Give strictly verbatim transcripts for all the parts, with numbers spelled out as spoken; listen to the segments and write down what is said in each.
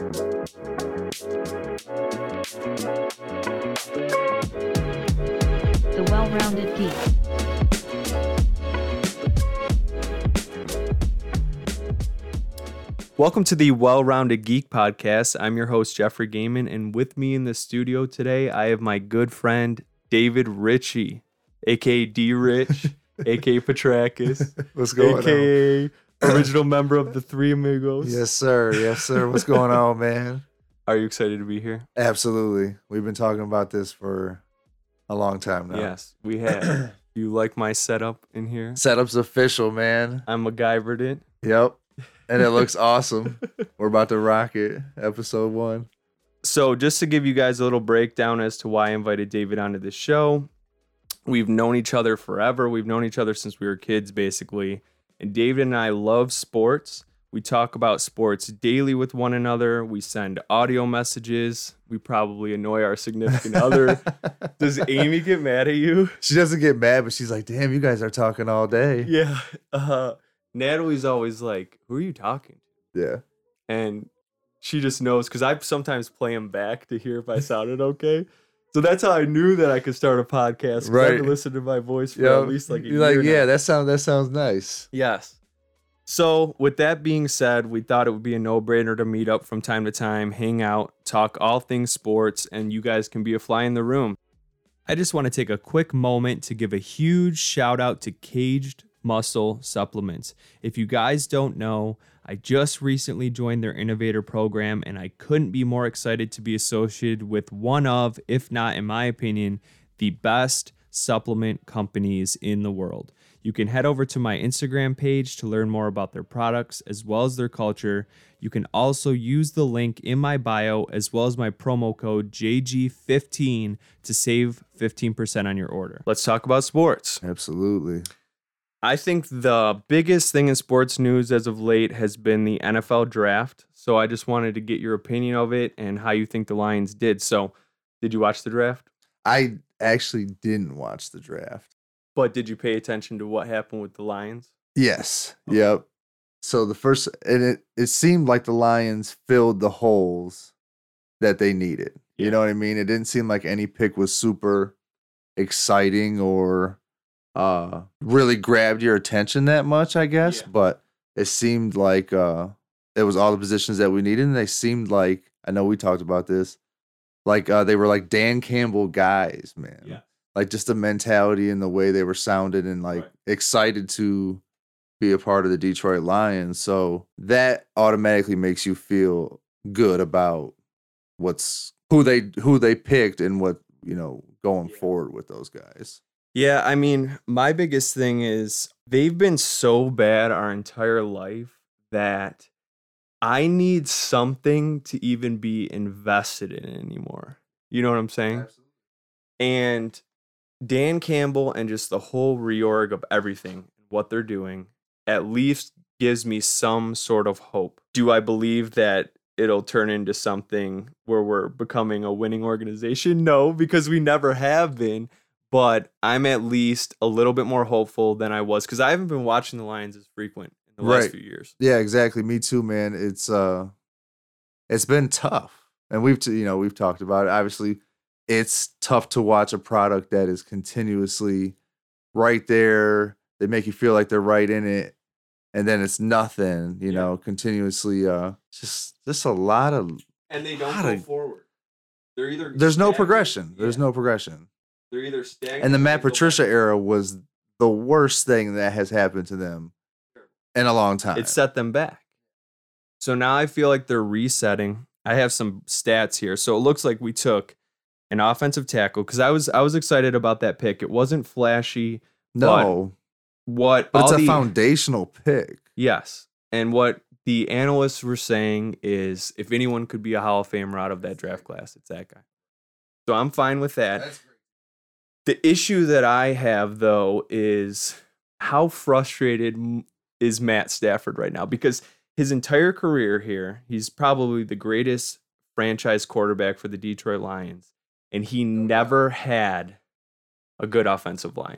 The Well-Rounded Geek. Welcome to the Well-Rounded Geek podcast. I'm your host, Jeffrey Gaiman, and with me in the studio today, I have my good friend, David Ritchie, a k a. D-Rich, a k a. Petrakis, What's going a k a original member of the Three Amigos. Yes, sir. Yes, sir. What's going on, man? Are you excited to be here? Absolutely. We've been talking about this for a long time now. Yes, we have. You like my setup in here? Setup's official, man. I'm MacGyvered it. Yep. And it looks awesome. We're about to rock it. Episode one. So just to give you guys a little breakdown as to why I invited David onto this show, we've known each other forever. We've known each other since we were kids, basically. And David and I love sports. We talk about sports daily with one another. We send audio messages. We probably annoy our significant other. Does Amy get mad at you? She doesn't get mad, but she's like, damn, you guys are talking all day. Yeah. Uh, Natalie's always like, who are you talking to? Yeah. And she just knows, because I sometimes play them back to hear if I sounded okay. So that's how I knew that I could start a podcast. 'Cause Right. I've been listening to my voice for Yep. at least like a You're year like, now. yeah, that sounds that sounds nice. Yes. So with that being said, we thought it would be a no-brainer to meet up from time to time, hang out, talk all things sports, and you guys can be a fly in the room. I just want to take a quick moment to give a huge shout out to Caged Muscle Supplements. If you guys don't know, I just recently joined their innovator program, and I couldn't be more excited to be associated with one of, if not in my opinion, the best supplement companies in the world. You can head over to my Instagram page to learn more about their products as well as their culture. You can also use the link in my bio as well as my promo code J G fifteen to save fifteen percent on your order. Let's talk about sports. Absolutely. I think the biggest thing in sports news as of late has been the N F L draft. So I just wanted to get your opinion of it and how you think the Lions did. So did you watch the draft? I actually didn't watch the draft. But did you pay attention to what happened with the Lions? Yes. Okay. Yep. So the first, and it, it seemed like the Lions filled the holes that they needed. Yeah. You know what I mean? It didn't seem like any pick was super exciting or uh, really grabbed your attention that much, I guess. Yeah. But it seemed like uh, it was all the positions that we needed. And they seemed like, I know we talked about this, like uh, they were like Dan Campbell guys, man. Yeah. Like just the mentality and the way they were sounded and like Right. excited to be a part of the Detroit Lions. So that automatically makes you feel good about what's who they who they picked and what, you know, going Yeah. forward with those guys. Yeah, I mean, my biggest thing is they've been so bad our entire life that I need something to even be invested in anymore. You know what I'm saying? And Dan Campbell and just the whole reorg of everything, what they're doing, at least gives me some sort of hope. Do I believe that it'll turn into something where we're becoming a winning organization? No, because we never have been. But I'm at least a little bit more hopeful than I was because I haven't been watching the Lions as frequent in the last Right. few years. Yeah, exactly. Me too, man. It's uh it's been tough. And we've t- you know, we've talked about it. Obviously, it's tough to watch a product that is continuously right there. They make you feel like they're right in it, and then it's nothing, you Yeah. know, continuously uh just just a lot of And they don't Lot go of- forward. They're either there's no stagnant- progression. There's yeah, no progression. They're either stagnant. And the or Matt they go Patricia back. era was the worst thing that has happened to them in a long time. It set them back. So now I feel like they're resetting. I have some stats here. So it looks like we took an offensive tackle because I was I was excited about that pick. It wasn't flashy. no, What but, it's all a the- foundational pick. Yes. And what the analysts were saying is if anyone could be a Hall of Famer out of that draft class, it's that guy. So I'm fine with that. The issue that I have, though, is how frustrated m- is Matt Stafford right now? Because his entire career here, he's probably the greatest franchise quarterback for the Detroit Lions, and he never had a good offensive line.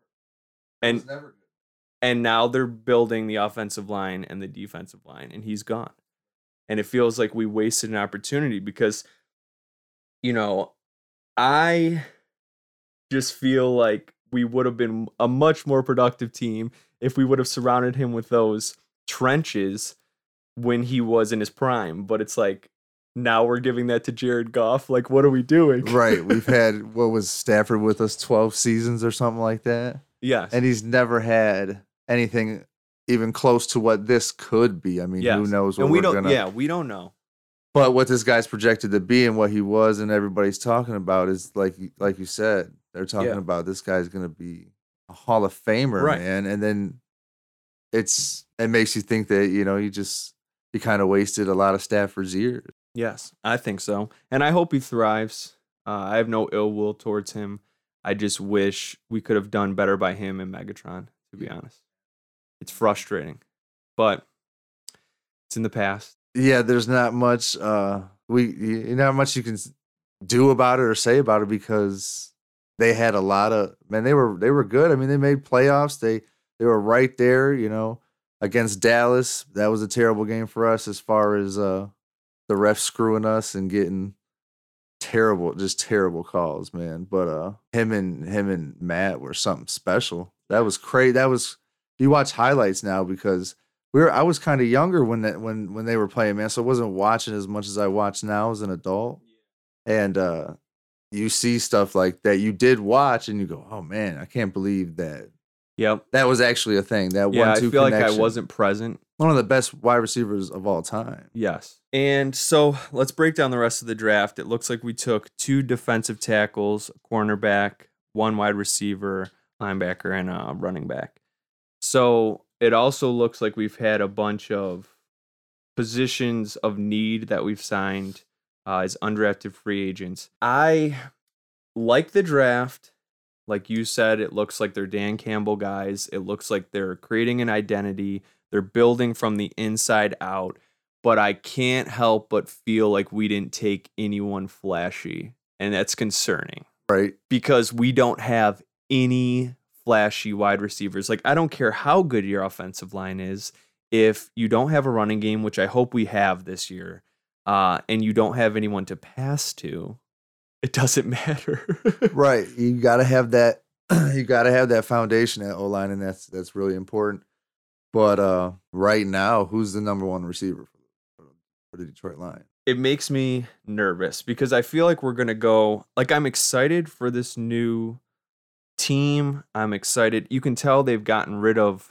And and now they're building the offensive line and the defensive line, and he's gone. And it feels like we wasted an opportunity because, you know, I just feel like we would have been a much more productive team if we would have surrounded him with those trenches when he was in his prime. But it's like, now we're giving that to Jared Goff. Like, what are we doing? Right. We've had, what was Stafford with us, twelve seasons or something like that? Yes. And he's never had anything even close to what this could be. I mean, yes. who knows what and we we're don't, gonna... Yeah, we don't know. But what this guy's projected to be and what he was and everybody's talking about is, like like you said, they're talking Yeah. about this guy's going to be a Hall of Famer, Right. man. And then it's it makes you think that, you know, you just, you kind of wasted a lot of Stafford's years. Yes, I think so. And I hope he thrives. Uh, I have no ill will towards him. I just wish we could have done better by him and Megatron, to be honest. It's frustrating, but it's in the past. Yeah, there's not much uh we y- not much you can s- do about it or say about it because they had a lot of man they were they were good. I mean, they made playoffs. They they were right there, you know, against Dallas. That was a terrible game for us as far as uh the refs screwing us and getting terrible, just terrible calls, man. But uh him and him and Matt were something special. That was crazy. That was you watch highlights now because we were I was kind of younger when that when when they were playing, man. So I wasn't watching as much as I watch now as an adult. And uh you see stuff like that you did watch and you go, "Oh man, I can't believe that Yep. that was actually a thing." That Yeah, I one two feel like I connection. wasn't present. One of the best wide receivers of all time. Yes. And so let's break down the rest of the draft. It looks like we took two defensive tackles, a cornerback, one wide receiver, linebacker, and a running back. So it also looks like we've had a bunch of positions of need that we've signed uh, as undrafted free agents. I like the draft. Like you said, it looks like they're Dan Campbell guys. It looks like they're creating an identity. They're building from the inside out. But I can't help but feel like we didn't take anyone flashy. And that's concerning Right. because we don't have any flashy wide receivers. Like, I don't care how good your offensive line is. If you don't have a running game, which I hope we have this year, uh, and you don't have anyone to pass to, it doesn't matter. Right. You gotta have that you gotta have that foundation at O line, and that's that's really important. But uh right now, who's the number one receiver for, for the Detroit Lions? It makes me nervous because I feel like we're going to go, like, I'm excited for this new team. I'm excited. You can tell they've gotten rid of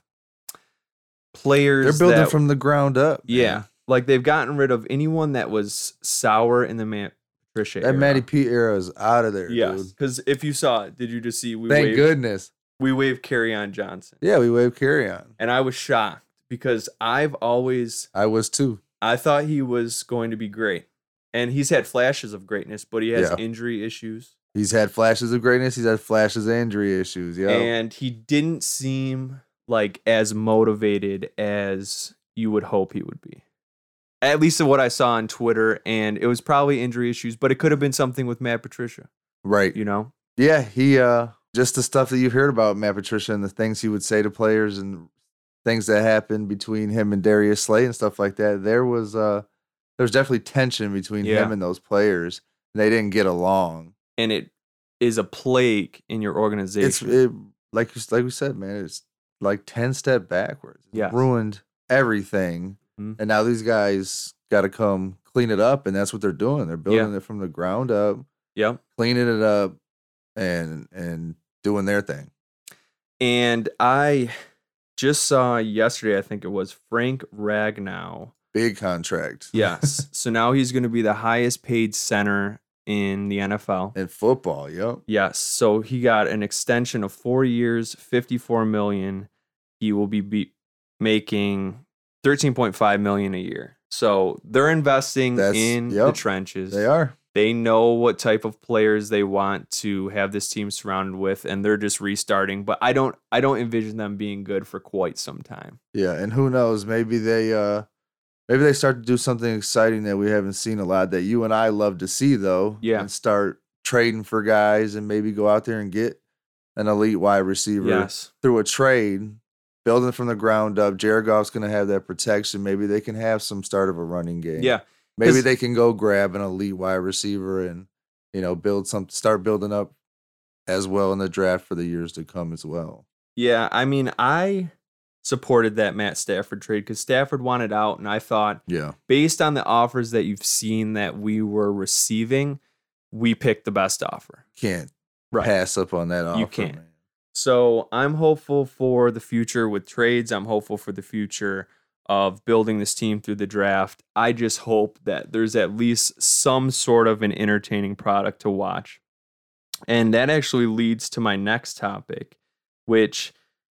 players. They're building that, from the ground up. yeah, man. like they've gotten rid of anyone that was sour in the Matt Patricia That era. Matty P era is out of there, Yes, dude. because if you saw it, did you just see we Thank waved, goodness. we waved Kerryon Johnson, Yeah, we wave carry on. and I was shocked because I've always I was too. I thought he was going to be great, and he's had flashes of greatness, but he has Yeah. injury issues. He's had flashes of greatness. He's had flashes of injury issues. Yeah. And he didn't seem like as motivated as you would hope he would be. At least what I saw on Twitter, and it was probably injury issues, but it could have been something with Matt Patricia, Right. you know? Yeah, he uh just the stuff that you've heard about Matt Patricia and the things he would say to players and things that happened between him and Darius Slay and stuff like that. There was uh there was definitely tension between Yeah. him and those players. They didn't get along. And it is a plague in your organization. It's it, like you like we said, man, it's like ten step backwards. It's Yes. ruined everything. Mhm. And now these guys got to come clean it up, and that's what they're doing. They're building it from the ground up, Yep. cleaning it up, and and doing their thing. And I just saw yesterday, I think it was Frank Ragnow. Big contract. Yes. So now he's going to be the highest paid center in the N F L. In football, yep. Yes. So he got an extension of four years, fifty-four million. He will be, be making thirteen point five million a year. So they're investing That's- in the yep, trenches. They are. They know what type of players they want to have this team surrounded with, and they're just restarting. But I don't, I don't envision them being good for quite some time. Yeah, and who knows? Maybe they uh maybe they start to do something exciting that we haven't seen a lot that you and I love to see though. Yeah. And start trading for guys and maybe go out there and get an elite wide receiver Yes. through a trade building from the ground up. Jared Goff's going to have that protection. Maybe they can have some start of a running game. Yeah. Maybe they can go grab an elite wide receiver and, you know, build some, start building up as well in the draft for the years to come as well. Yeah, I mean, I supported that Matt Stafford trade because Stafford wanted out, and I thought, yeah, based on the offers that you've seen that we were receiving, we picked the best offer. Can't right. pass up on that offer. You can't. Man. So I'm hopeful for the future with trades. I'm hopeful for the future of building this team through the draft. I just hope that there's at least some sort of an entertaining product to watch. And that actually leads to my next topic, which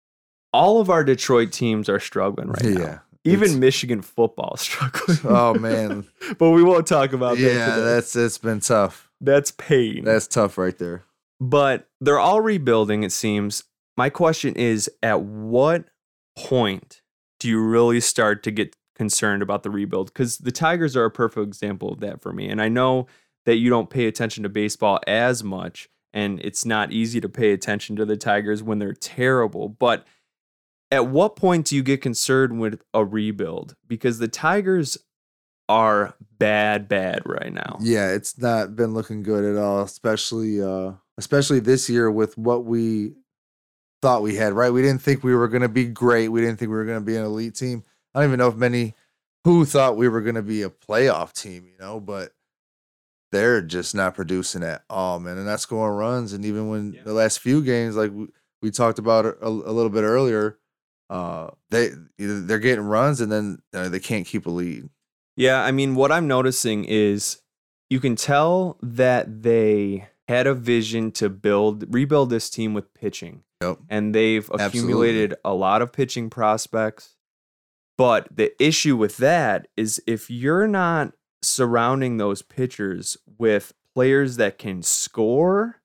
all of our Detroit teams are struggling right yeah, now. Even Michigan football is struggling. Oh, man. But we won't talk about yeah, that today. Yeah, that's it's been tough. That's pain. That's tough right there. But they're all rebuilding, it seems. My question is, at what point do you really start to get concerned about the rebuild? Because the Tigers are a perfect example of that for me. And I know that you don't pay attention to baseball as much, and it's not easy to pay attention to the Tigers when they're terrible. But at what point do you get concerned with a rebuild? Because the Tigers are bad, bad right now. Yeah, it's not been looking good at all, especially uh, especially this year with what we thought we had, right? We didn't think we were going to be great. We didn't think we were going to be an elite team. I don't even know if many who thought we were going to be a playoff team, you know, but they're just not producing at all, man. And that's scoring runs. And even when yeah. the last few games, like we, we talked about a, a little bit earlier, uh, they, they're getting runs and then uh, they can't keep a lead. Yeah, I mean, what I'm noticing is you can tell that they had a vision to build, rebuild this team with pitching. Yep. And they've accumulated Absolutely. a lot of pitching prospects. But the issue with that is if you're not surrounding those pitchers with players that can score,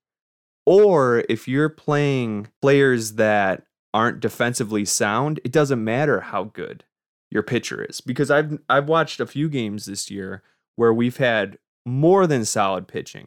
or if you're playing players that aren't defensively sound, it doesn't matter how good your pitcher is. Because I've I've watched a few games this year where we've had more than solid pitching,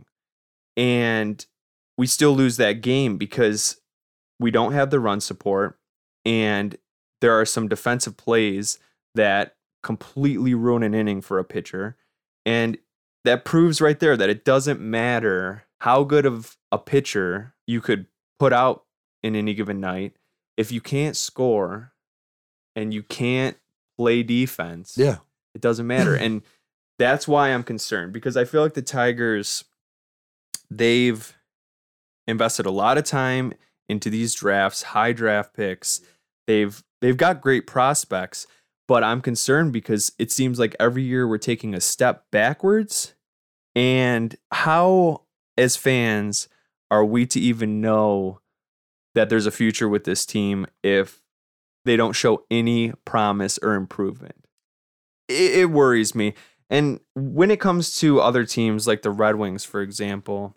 and we still lose that game because we don't have the run support, and there are some defensive plays that completely ruin an inning for a pitcher. And that proves right there that it doesn't matter how good of a pitcher you could put out in any given night. If you can't score and you can't play defense, yeah, it doesn't matter. And that's why I'm concerned, because I feel like the Tigers, they've invested a lot of time into these drafts, high draft picks. They've they've got great prospects, but I'm concerned because it seems like every year we're taking a step backwards. And how, as fans, are we to even know that there's a future with this team if they don't show any promise or improvement? It, it worries me. And when it comes to other teams like the Red Wings, for example,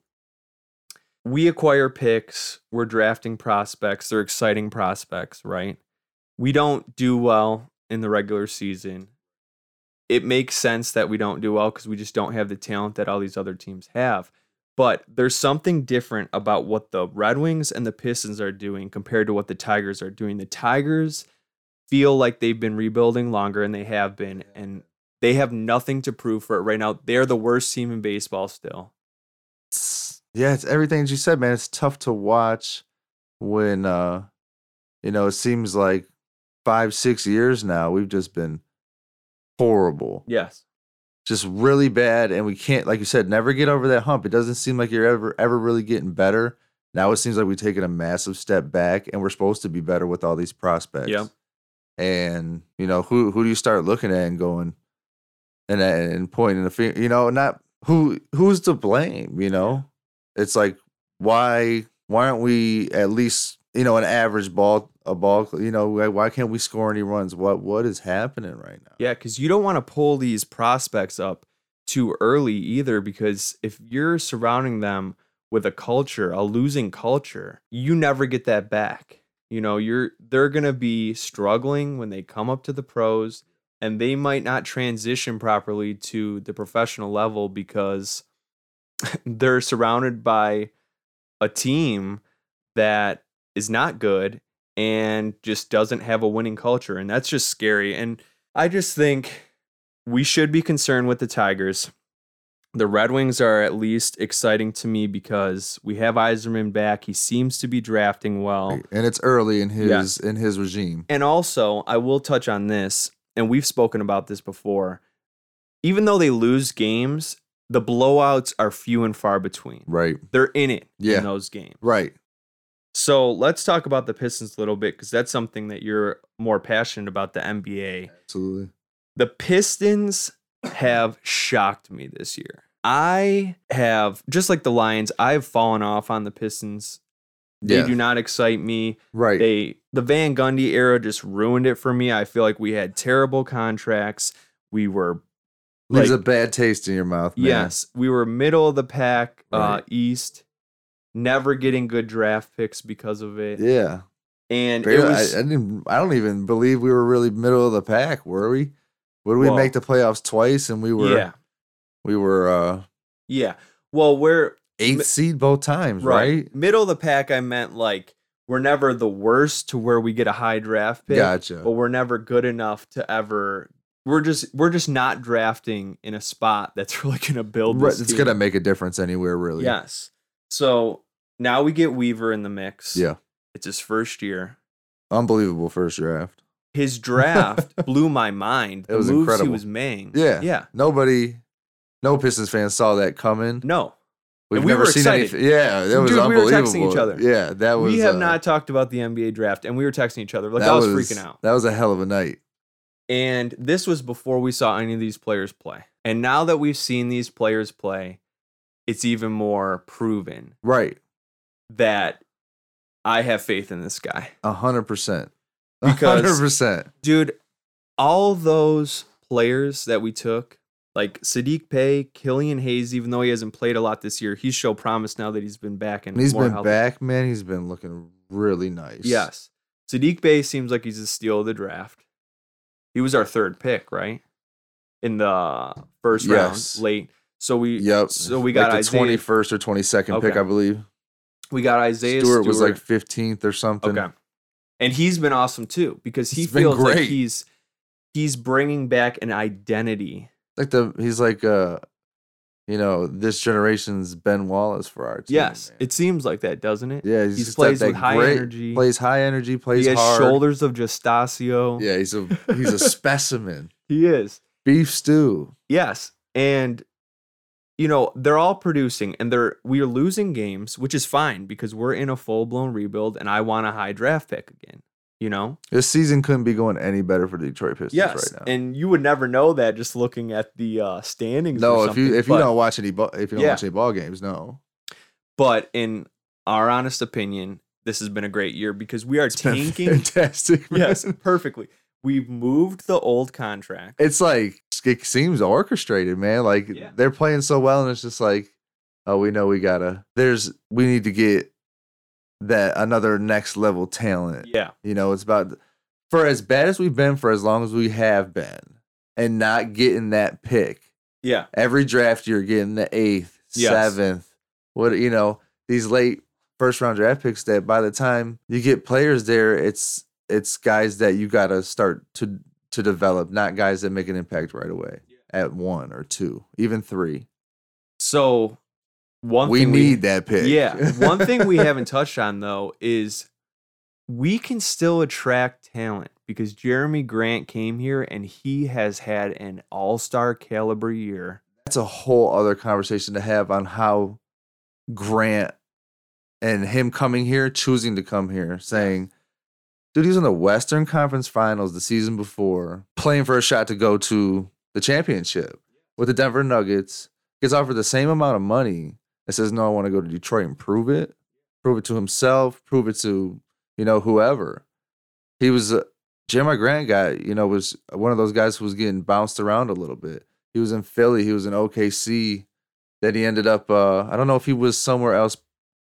we acquire picks, we're drafting prospects, they're exciting prospects, right? We don't do well in the regular season. It makes sense that we don't do well because we just don't have the talent that all these other teams have. But there's something different about what the Red Wings and the Pistons are doing compared to what the Tigers are doing. The Tigers feel like they've been rebuilding longer, and they have been, and they have nothing to prove for it right now. They're the worst team in baseball still. Yeah, it's everything that you said, man. It's tough to watch when, uh, you know, it seems like five, six years now, we've just been horrible. Yes. Just really bad. And we can't, like you said, never get over that hump. It doesn't seem like you're ever, ever really getting better. Now it seems like we've taken a massive step back, and we're supposed to be better with all these prospects. Yeah. And, you know, who, who do you start looking at and going and, and pointing the finger, you know, not who, who's to blame, you know? It's like, why why aren't we at least, you know, an average ball, a ball, you know, why can't we score any runs? What What is happening right now? Yeah, because you don't want to pull these prospects up too early either, because if you're surrounding them with a culture, a losing culture, you never get that back. You know, you're they're going to be struggling when they come up to the pros, and they might not transition properly to the professional level because they're surrounded by a team that is not good, and just doesn't have a winning culture. And that's just scary. And I just think we should be concerned with the Tigers. The Red Wings are at least exciting to me because we have Yzerman back. He seems to be drafting well. And it's early in his Yes. in his regime. And also, I will touch on this, and we've spoken about this before. Even though they lose games, the blowouts are few and far between. Right. They're in it Yeah. in those games. Right. So let's talk about the Pistons a little bit because that's something that you're more passionate about, the N B A. Absolutely. The Pistons have shocked me this year. I have, just like the Lions, I've fallen off on the Pistons. They Yeah. do not excite me. Right. They the Van Gundy era just ruined it for me. I feel like we had terrible contracts. We were Leaves like, a bad taste in your mouth, man. yes, we were middle of the pack, uh, Right. East, never getting good draft picks because of it. Yeah. And it Barely- was, I, I didn't I don't even believe we were really middle of the pack, were we? Would we Well, make the playoffs twice and we were yeah, we were uh yeah. Well, we're eighth Mi- seed both times, right? middle of the pack. I meant like we're never the worst to where we get a high draft pick, Gotcha. but we're never good enough to ever. We're just we're just not drafting in a spot that's really going to build. Right, This it's team. gonna make a difference anywhere, really. Yes. So now we get Weaver in the mix. Yeah. It's his first year. Unbelievable first draft. His draft blew my mind. It The was moves incredible. he was making. Yeah. Yeah. Nobody no Pistons fans saw that coming. No. We've And we never were seen excited. anything. Yeah, that was Dude, we were unbelievable. texting each other. Yeah, that was we have uh, not talked about the N B A draft, and we were texting each other. Like that I was, freaking out. That was a hell of a night. And this was before we saw any of these players play. And now that we've seen these players play, it's even more proven Right. that I have faith in this guy. A hundred percent. A Because- hundred percent. Dude, all those players that we took, like Sadiq Bey, Killian Hayes, even though he hasn't played a lot this year, he's shown promise now that he's been back and And he's more been healthy. back, man. He's been looking really nice. Yes. Sadiq Bey seems like he's a steal of the draft. He was our third pick, right? In the first Yes. round, late. So we Yep. So we got like the Isaiah. twenty first or twenty second pick, Okay. I believe. We got Isaiah Stewart Stewart. was like fifteenth or something. Okay. And he's been awesome too because he He's been feels like great. he's he's bringing back an identity. Like the he's like uh you know, this generation's Ben Wallace for our team. Yes, man. it seems like that, doesn't it? yeah, he's he just plays that with high great- energy. Plays high energy, plays he has hard. shoulders of Justasio. Yeah, he's a he's a specimen. He is. Beef stew. Yes. And you know, they're all producing and they're we are losing games, which is fine because we're in a full-blown rebuild and I want a high draft pick again, you know? This season couldn't be going any better for the Detroit Pistons Yes. right now. And you would never know that just looking at the uh standings. no, or if you something, if you but- don't watch any ball, if you don't Yeah. watch any ball games, no. But in our honest opinion, this has been a great year because we are It's been tanking. fantastic. Man. Yes, perfectly. We've moved the old contract. It's like it seems orchestrated, man. Like Yeah. they're playing so well, and it's just like, oh, we know we gotta. There's we need to get that another next level talent. Yeah. You know, it's about for as bad as we've been for as long as we have been, and not getting that pick. Yeah. Every draft you're getting the eighth, Yes. seventh, what you know, these late first round draft picks that by the time you get players there, it's it's guys that you gotta start to to develop, not guys that make an impact right away at one or two, even three. So one we thing need that pick. Yeah. One thing we haven't touched on though is we can still attract talent because Jeremy Grant came here and he has had an all-star caliber year. That's a whole other conversation to have on how Grant and him coming here, choosing to come here, saying, dude, he's in the Western Conference Finals the season before, playing for a shot to go to the championship with the Denver Nuggets, gets offered the same amount of money and says, no, I want to go to Detroit and prove it, prove it to himself, prove it to, you know, whoever. He was, uh, Jeremiah Grant guy, you know, was one of those guys who was getting bounced around a little bit. He was in Philly, he was in O K C, then he ended up, uh, I don't know if he was somewhere else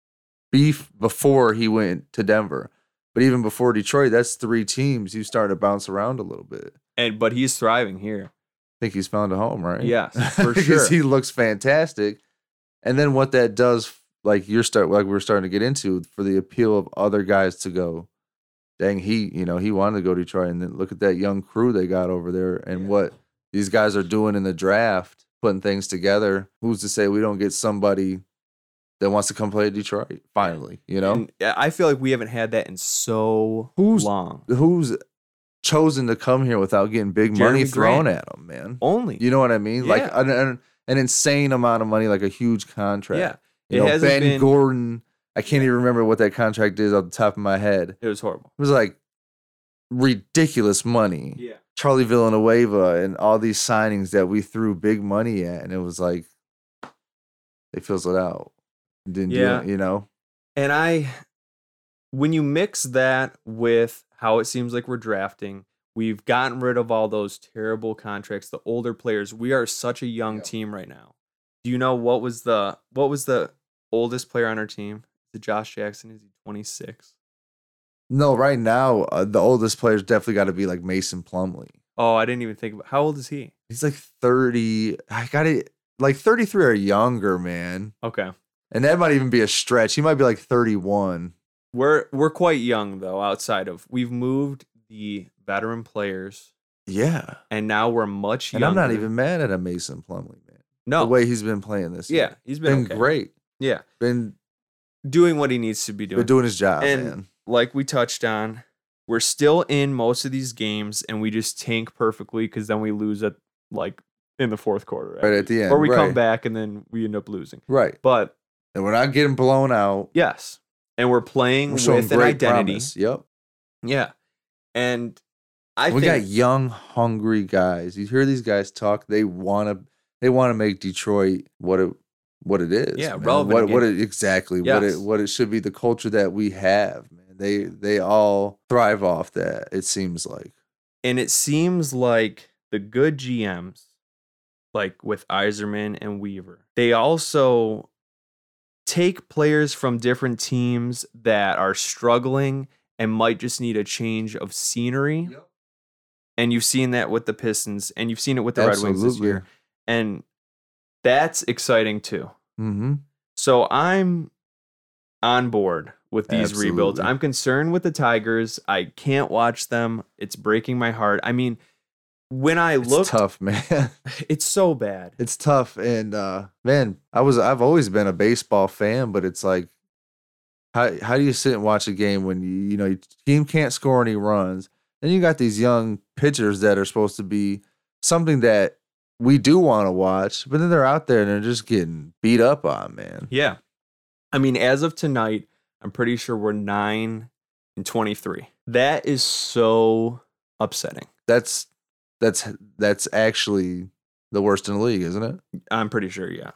beef before he went to Denver. But even before Detroit, that's three teams. You started to bounce around a little bit. And but he's thriving here. I think he's found a home, right? Yes, for Because sure. he looks fantastic. And then what that does, like you're start, like we're starting to get into, for the appeal of other guys to go, dang, he, you know, he wanted to go to Detroit. And then look at that young crew they got over there and Yeah. what these guys are doing in the draft, putting things together. Who's to say we don't get somebody that wants to come play at Detroit finally, you know? And I feel like we haven't had that in so Who's- long. Who's chosen to come here without getting big Jeremy money thrown Grant. at them, man? Only. You know what I mean? Like Yeah. an, an, an insane amount of money, like a huge contract. Yeah. You It know, hasn't Ben been- Gordon, I can't even remember what that contract is off the top of my head. It was horrible. It was like ridiculous money. Yeah. Charlie Villanueva and all these signings that we threw big money at, and it was like they fizzled out. Didn't Yeah. do it, you know? And I, when you mix that with how it seems like we're drafting, we've gotten rid of all those terrible contracts, the older players. We are such a young Yeah. team right now. Do you know what was the what was the oldest player on our team? Is it Josh Jackson? Is he twenty-six? No, right now, uh, the oldest player's definitely got to be like Mason Plumlee. Oh, I didn't even think about how old is he? He's like thirty. I got it. Like thirty-three or younger, man. Okay. And that might even be a stretch. He might be like thirty-one. We're we're quite young though, outside of we've moved the veteran players Yeah. and now we're much And younger. I'm not even mad at a Mason Plumlee, man. no The way he's been playing this yeah, year. he's been, Been okay. great. Yeah. Been, Doing what he needs to be doing. been doing his job, And man. like we touched on, we're still in most of these games and we just tank perfectly because then we lose at like in the fourth quarter. Right at the end. Or we right. come back and then we end up losing. Right. But And we're not getting blown out. yes. And we're playing We're showing with an great identity. promise. Yep. Yeah. And I we think got young, hungry guys. You hear these guys talk. They want to. They want to make Detroit what it what it is. Yeah, man. relevant What again. what it exactly what Yes. it what it should be. The culture that we have, man. They they all thrive off that. It seems like. and it seems like the good G Ms, like with Iserman and Weaver, they also take players from different teams that are struggling and might just need a change of scenery. Yep. And you've seen that with the Pistons and you've seen it with the Red Wings this year. And that's exciting too. Mm-hmm. So I'm on board with these rebuilds. Absolutely. I'm concerned with the Tigers. I can't watch them. It's breaking my heart. I mean, when I It's look, tough, man. it's so bad. It's tough, and uh, man, I was I've always been a baseball fan, but it's like, how how do you sit and watch a game when you you know your team can't score any runs, and you got these young pitchers that are supposed to be something that we do want to watch, but then they're out there and they're just getting beat up on, man. Yeah. I mean, as of tonight, I'm pretty sure we're nine and twenty-three. That is so upsetting. That's that's that's actually the worst in the league, isn't it? I'm pretty sure, yeah.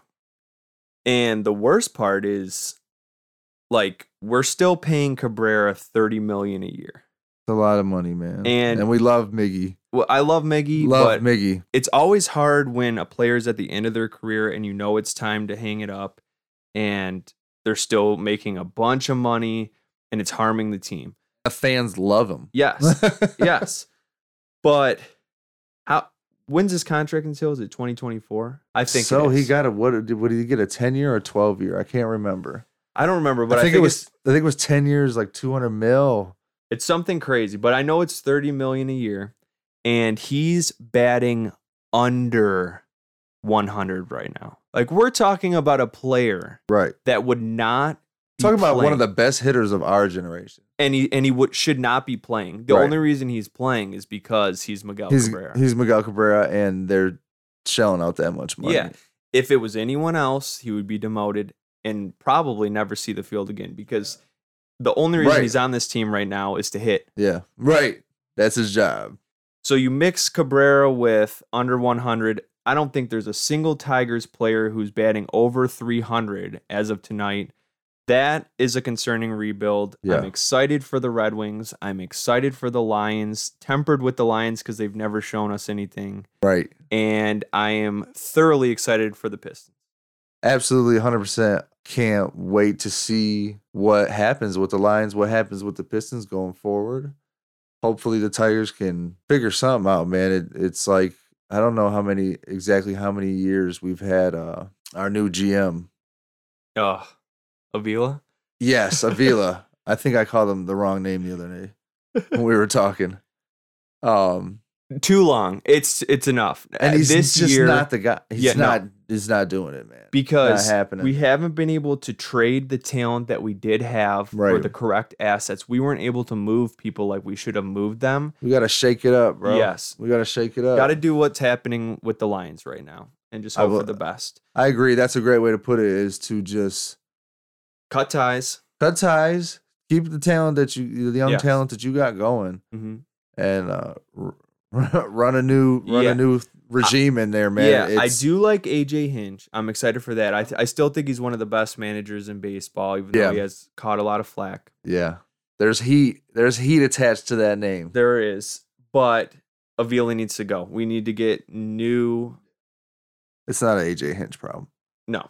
And the worst part is, like, we're still paying Cabrera thirty million dollars a year. It's a lot of money, man. And- and we love Miggy. Well, I love Miggy, Love but Miggy. it's always hard when a player's at the end of their career and you know it's time to hang it up and they're still making a bunch of money and it's harming the team. The fans love him. Yes. yes. But how when's his contract until? Is it twenty twenty-four? I think so. it He is. got a what? Did what did he get? A ten year or twelve year? I can't remember. I don't remember, but I think, it was. it's, I think it was ten years, like two hundred mil. it's something crazy. But I know it's thirty million a year, and he's batting under one hundred right now. Like we're talking about a player Right. that would not be Talking about one playing. of the best hitters of our generation. and he and he would should not be playing. The Right. only reason he's playing is because he's Miguel He's Cabrera. he's Miguel Cabrera, and they're shelling out that much money. Yeah. If it was anyone else, he would be demoted and probably never see the field again because the only reason Right. he's on this team right now is to hit. Yeah. Right. That's his job. So you mix Cabrera with under one hundred. I don't think there's a single Tigers player who's batting over three hundred as of tonight. That is a concerning rebuild. Yeah. I'm excited for the Red Wings. I'm excited for the Lions, tempered with the Lions because they've never shown us anything. Right. And I am thoroughly excited for the Pistons. Absolutely, one hundred percent. Can't wait to see what happens with the Lions, what happens with the Pistons going forward. Hopefully the Tigers can figure something out, man. It, it's like, I don't know how many, exactly how many years we've had uh, our new G M. Ugh. Avila? Yes, Avila. I think I called him the wrong name the other day. when we were talking. Um, Too long. It's it's enough. and Uh, he's this just year, not the guy. He's Yeah, no. not. He's not doing it, man. because not happening. we haven't been able to trade the talent that we did have for Right. the correct assets. We weren't able to move people like we should have moved them. We got to shake it up, bro. Yes. we got to shake it up. Got to do what's happening with the Lions right now and just I hope will- for the best. I agree. That's a great way to put it. Is to just Cut ties. cut ties, keep the talent that you, the young Yes. talent that you got going, hmm and uh, r- run a new, run Yeah. a new regime in there, man. yeah, I It's- do like A J Hinch. I'm excited for that. I, th- I still think he's one of the best managers in baseball, even Yeah. though he has caught a lot of flack. Yeah, there's heat. There's heat attached to that name. There is, but Avila needs to go. We need to get new. It's not an A J Hinch problem. No.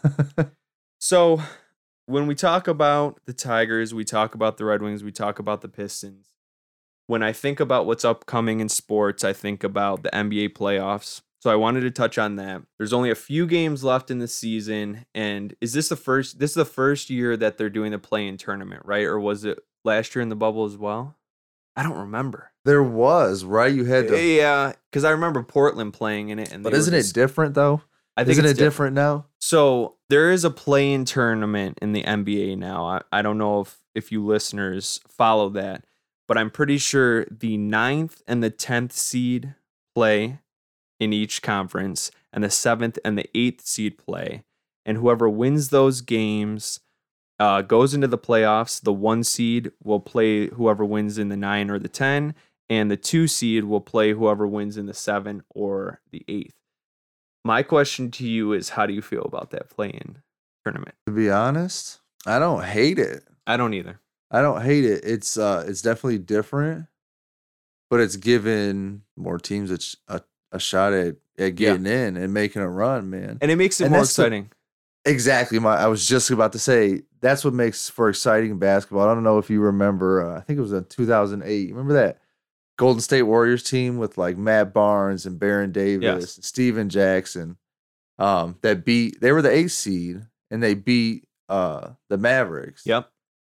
So when we talk about the Tigers, we talk about the Red Wings, we talk about the Pistons. When I think about what's upcoming in sports, I think about the N B A playoffs. So I wanted to touch on that. There's only a few games left in the season, and is this the first this is the first year that they're doing the play-in tournament, right? Or was it last year in the bubble as well? I don't remember. There was, right? You had to, Yeah, because I remember Portland playing in it, and but they were isn't it just- different though? I think Isn't it's it different now? So there is a play-in tournament in the N B A now. I, I don't know if if you listeners follow that, but I'm pretty sure the ninth and the tenth seed play in each conference, and the seventh and the eighth seed play. And whoever wins those games uh, goes into the playoffs. The one seed will play whoever wins in the nine or the ten, and the two seed will play whoever wins in the seven or the eighth. My question to you is, how do you feel about that play-in tournament? To be honest, I don't hate it. I don't either. I don't hate it. It's uh, it's definitely different, but it's given more teams a sh- a, a shot at, at getting in and making a run, man. And it makes it And more that's the- exciting. Exactly. My I was just about to say that's what makes for exciting basketball. I don't know if you remember. Uh, I think it was in two thousand eight. Remember that Golden State Warriors team with like Matt Barnes and Baron Davis, Yes. and Steven Jackson, um, that beat. They were the eighth seed and they beat uh the Mavericks. Yep.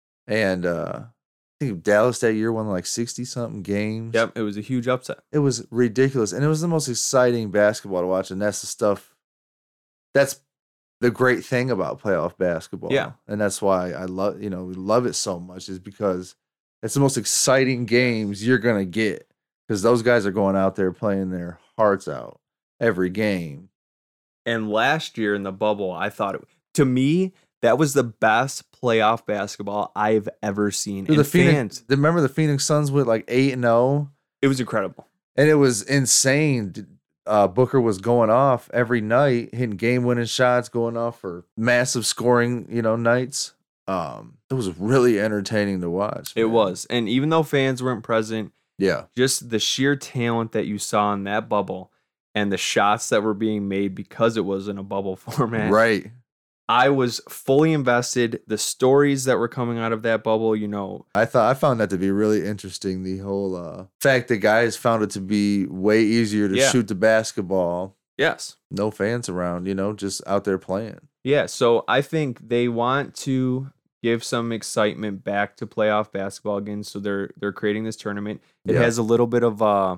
And uh, I think Dallas that year won like sixty something games. Yep. It was a huge upset. It was ridiculous. And it was the most exciting basketball to watch. And that's the stuff that's the great thing about playoff basketball. Yeah. And that's why I love, you know, we love it so much, is because it's the most exciting games you're going to get, because those guys are going out there playing their hearts out every game. And last year in the bubble, I thought it, to me, that was the best playoff basketball I've ever seen. Dude, And the Phoenix, fans, remember the Phoenix Suns went like eight and oh, it was incredible. and it was insane. Uh, Booker was going off every night, hitting game-winning shots, going off for massive scoring, you know, nights. Um, it was really entertaining to watch. It man. was. And even though fans weren't present, yeah, just the sheer talent that you saw in that bubble and the shots that were being made because it was in a bubble format. right. I was fully invested. The stories that were coming out of that bubble, you know, I thought I found that to be really interesting. The whole uh, fact that guys found it to be way easier to Yeah. shoot the basketball, yes. no fans around, you know, just out there playing. Yeah, so I think they want to give some excitement back to playoff basketball again. So they're they're creating this tournament. It Yeah. has a little bit of a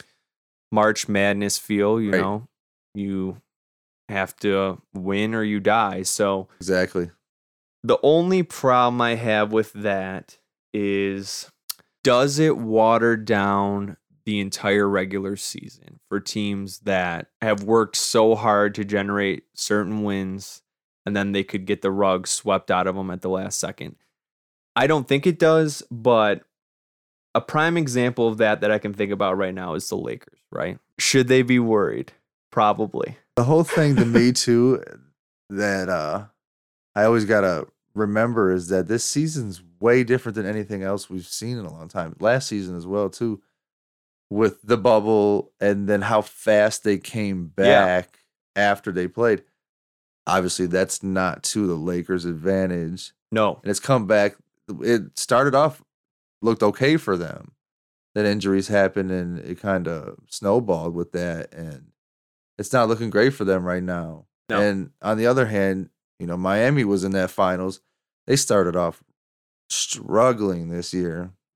March Madness feel, you Right. know. You have to win or you die. So Exactly. the only problem I have with that is, does it water down the entire regular season for teams that have worked so hard to generate certain wins, and then they could get the rug swept out of them at the last second? I don't think it does, but a prime example of that that I can think about right now is the Lakers, right? Should they be worried? Probably. The whole thing to me too, that uh, I always gotta remember, is that this season's way different than anything else we've seen in a long time. Last season as well too, with the bubble and then how fast they came Yeah. back after they played. Obviously, that's not to the Lakers' advantage, No. and it's come back. It started off looked okay for them. Then injuries happened, and it kind of snowballed with that, and it's not looking great for them right now. No. And on the other hand, you know, Miami was in that finals. They started off struggling this year,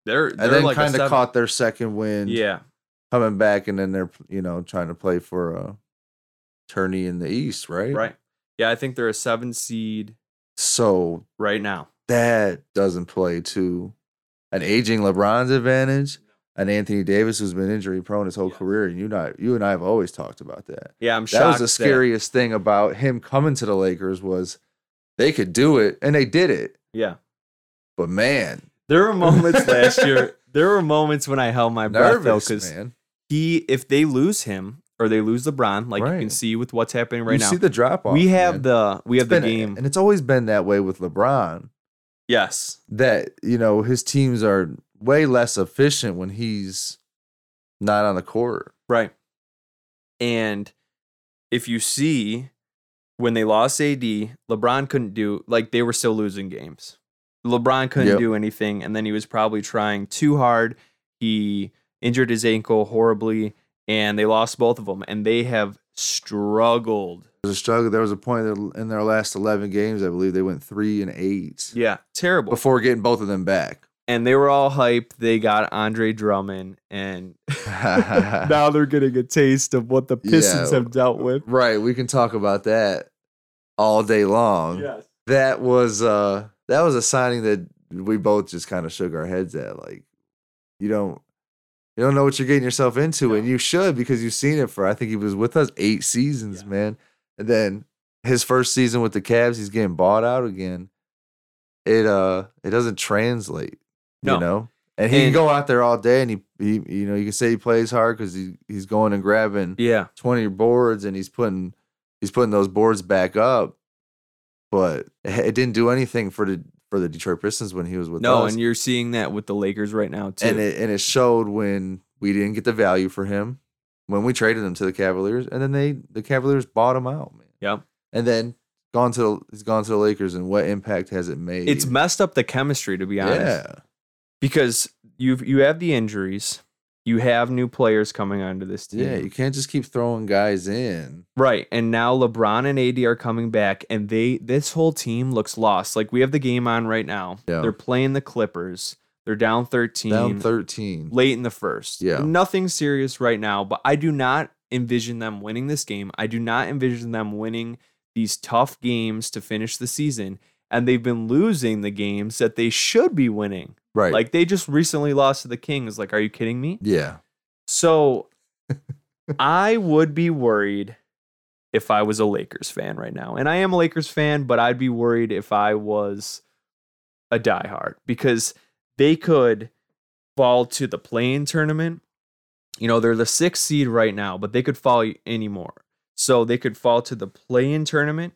They're, and they're then like a kind of seven- caught their second wind. Yeah. Coming back, and then they're, you know, trying to play for a tourney in the East, right? Right. Yeah, I think they're a seven seed So right now. that doesn't play to an aging LeBron's advantage, and Anthony Davis, who's been injury prone his whole Yes. career, and you and I, you and I have always talked about that. Yeah, I'm That shocked. was the scariest thing about him coming to the Lakers was they could do it, and they did it. Yeah. But man, There were moments last year. There were moments when I held my breath though, nervous, because man. he, if they lose him or they lose LeBron, like you can Right. see with what's happening right you now, see the drop off. we have the we have the been, game. and it's always been that way with LeBron. Yes. That, you know, his teams are way less efficient when he's not on the court. Right. And if you see when they lost A D, LeBron couldn't do, like, they were still losing games. LeBron couldn't Yep. do anything, and then he was probably trying too hard. He injured his ankle horribly, and they lost both of them, and they have struggled. There was a struggle. There was a point that in their last eleven games, I believe they went three and eight Yeah, terrible. before getting both of them back. And they were all hyped. They got Andre Drummond, and now they're getting a taste of what the Pistons Yeah. have dealt with. Right, we can talk about that all day long. Yes. That was uh that was a signing that we both just kind of shook our heads at. Like, you don't you don't know what you're getting yourself into, No. and you should, because you've seen it for, I think he was with us eight seasons, Yeah. man. And then his first season with the Cavs, he's getting bought out again. It uh it doesn't translate, No. you know. And he And- can go out there all day, and he, he you know, you can say he plays hard because he he's going and grabbing Yeah. twenty boards, and he's putting he's putting those boards back up, but it, it didn't do anything for the for the Detroit Pistons when he was with No, us. and you're seeing that with the Lakers right now too. and it and it showed when we didn't get the value for him when we traded him to the Cavaliers, and then they the Cavaliers bought him out, man. Yep. And then gone to the, he's gone to the Lakers, and what impact has it made? It's messed up the chemistry, to be honest. yeah, Because you you have the injuries, you have new players coming onto this team. yeah. You can't just keep throwing guys in. Right. And now LeBron and A D are coming back, and they this whole team looks lost. Like, we have the game on right now. Yeah. They're playing the Clippers. They're down thirteen. Down thirteen. Late in the first. Yeah. Nothing serious right now, but I do not envision them winning this game. I do not envision them winning these tough games to finish the season. And they've been losing the games that they should be winning. Right. Like, they just recently lost to the Kings. Like, are you kidding me? yeah. So I would be worried if I was a Lakers fan right now. And I am a Lakers fan, but I'd be worried if I was a diehard, because they could fall to the play-in tournament. You know, they're the sixth seed right now, but they could fall anymore. So they could fall to the play-in tournament,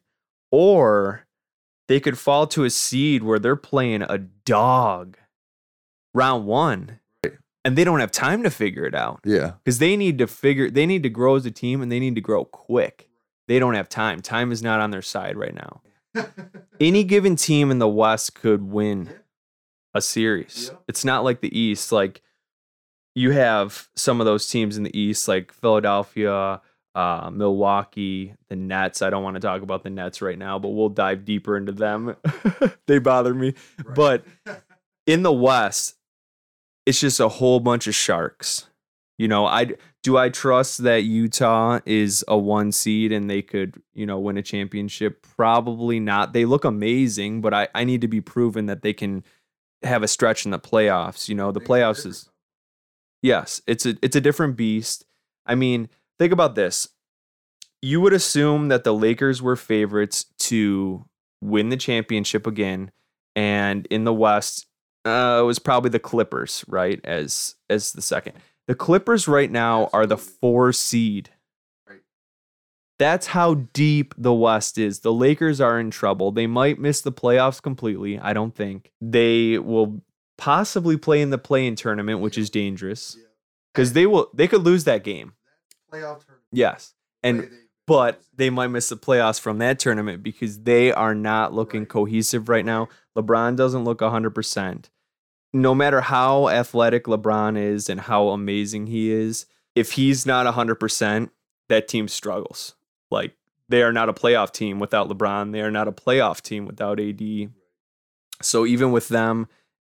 or they could fall to a seed where they're playing a dog round one, and they don't have time to figure it out, Yeah. because they need to figure, they need to grow as a team, and they need to grow quick. They don't have time. Time is not on their side right now. Any given team in the West could win a series. Yeah. It's not like the East. Like, you have some of those teams in the East, like Philadelphia, uh, Milwaukee, the Nets. I don't want to talk about the Nets right now, but we'll dive deeper into them. They bother me. But in the West, it's just a whole bunch of sharks. You know, I do I trust that Utah is a one seed and they could, you know, win a championship? Probably not. They look amazing, but I, I need to be proven that they can have a stretch in the playoffs. You know, the playoffs is, yes, it's a it's a different beast. I mean, think about this. You would assume that the Lakers were favorites to win the championship again, and in the West, uh, it was probably the Clippers, right, as as the second. The Clippers right now are the four seed. Right. That's how deep the West is. The Lakers are in trouble. They might miss the playoffs completely. I don't think. They will possibly play in the play-in tournament, which is dangerous, because they will. They could lose that game. Playoff tournament. Yes, and but they might miss the playoffs from that tournament because they are not looking Right. cohesive right now. LeBron doesn't look one hundred percent. No matter how athletic LeBron is and how amazing he is, if he's not one hundred percent, that team struggles. Like, they are not a playoff team without LeBron. They are not a playoff team without A D. So even with them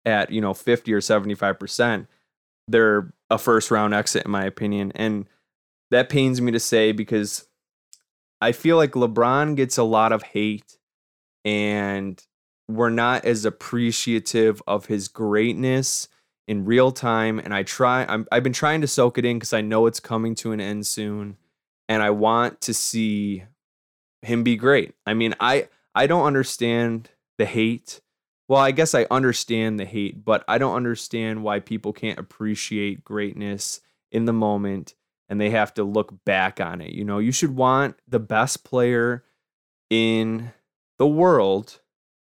at, you know, fifty or seventy-five percent, they're a first round exit in my opinion. And that pains me to say because I feel like LeBron gets a lot of hate and we're not as appreciative of his greatness in real time. And I try, I'm, I've been trying to soak it in because I know it's coming to an end soon. And I want to see him be great. I mean, I, I don't understand the hate. Well, I guess I understand the hate, but I don't understand why people can't appreciate greatness in the moment and they have to look back on it. You know, you should want the best player in the world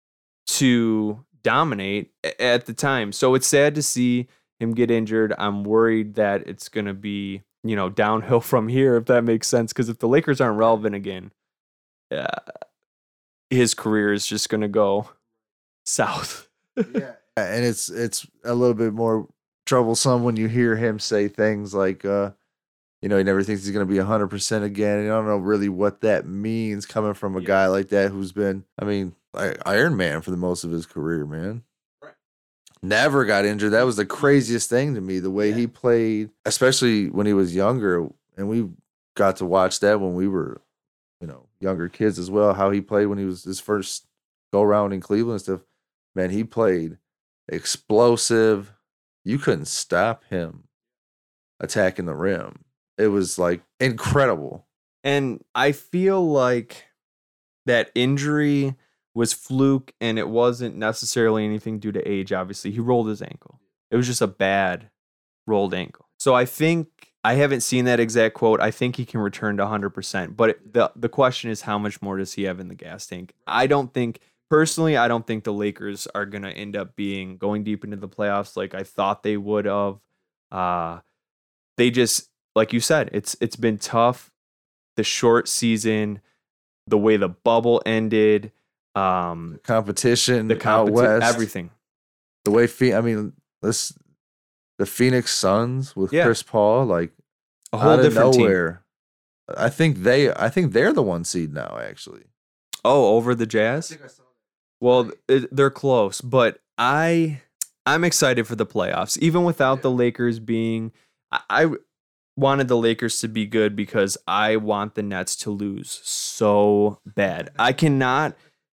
to dominate at the time. So it's sad to see him get injured. I'm worried that it's going to be, you know, downhill from here, if that makes sense. Because if the Lakers aren't relevant again, uh, his career is just going to go south. Yeah, and it's it's a little bit more troublesome when you hear him say things like, uh, you know, he never thinks he's going to be one hundred percent again. And I don't know really what that means coming from a Yeah. guy like that who's been, I mean, Iron Man for the most of his career, man. Right. Never got injured. That was the craziest thing to me, the way Yeah. he played, especially when he was younger. And we got to watch that when we were, you know, younger kids as well, how he played when he was his first go around in Cleveland and stuff. Man, he played explosive. You couldn't stop him attacking the rim. It was like incredible. And I feel like that injury was fluke and it wasn't necessarily anything due to age. Obviously, he rolled his ankle. It was just a bad rolled ankle. So I think I haven't seen that exact quote. I think he can return to one hundred percent. But it, the the question is, how much more does he have in the gas tank? I don't think, personally, I don't think the Lakers are going to end up being going deep into the playoffs like I thought they would have. Uh, they just, like you said, it's it's been tough. The short season, the way the bubble ended, um, Competition, the out competi- west, everything. the way Phe- I mean, this the Phoenix Suns with Yeah. Chris Paul, like A whole out of different team. nowhere. I think they, I think they're the one seed now. Actually, Oh, over the Jazz? Well, it, they're close, but I I'm excited for the playoffs. Even without the Lakers being, I, I wanted the Lakers to be good because I want the Nets to lose so bad. I cannot.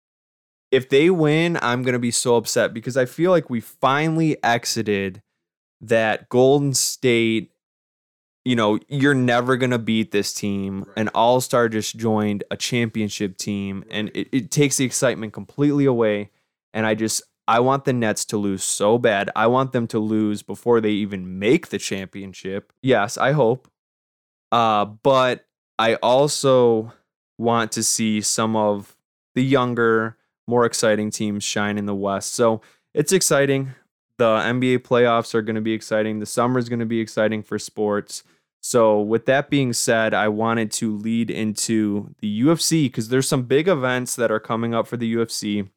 If they win, I'm going to be so upset because I feel like we finally exited that Golden State, you know, you're never going to beat this team. An all-star just joined a championship team, and it, it takes the excitement completely away. And I just, I want the Nets to lose so bad. I want them to lose before they even make the championship. Yes, I hope. Uh, but I also want to see some of the younger, more exciting teams shine in the West. So it's exciting. The N B A playoffs are going to be exciting. The summer is going to be exciting for sports. So with that being said, I wanted to lead into the U F C because there's some big events that are coming up for the U F C.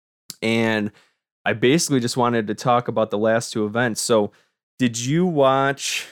And I basically just wanted to talk about the last two events. So did you watch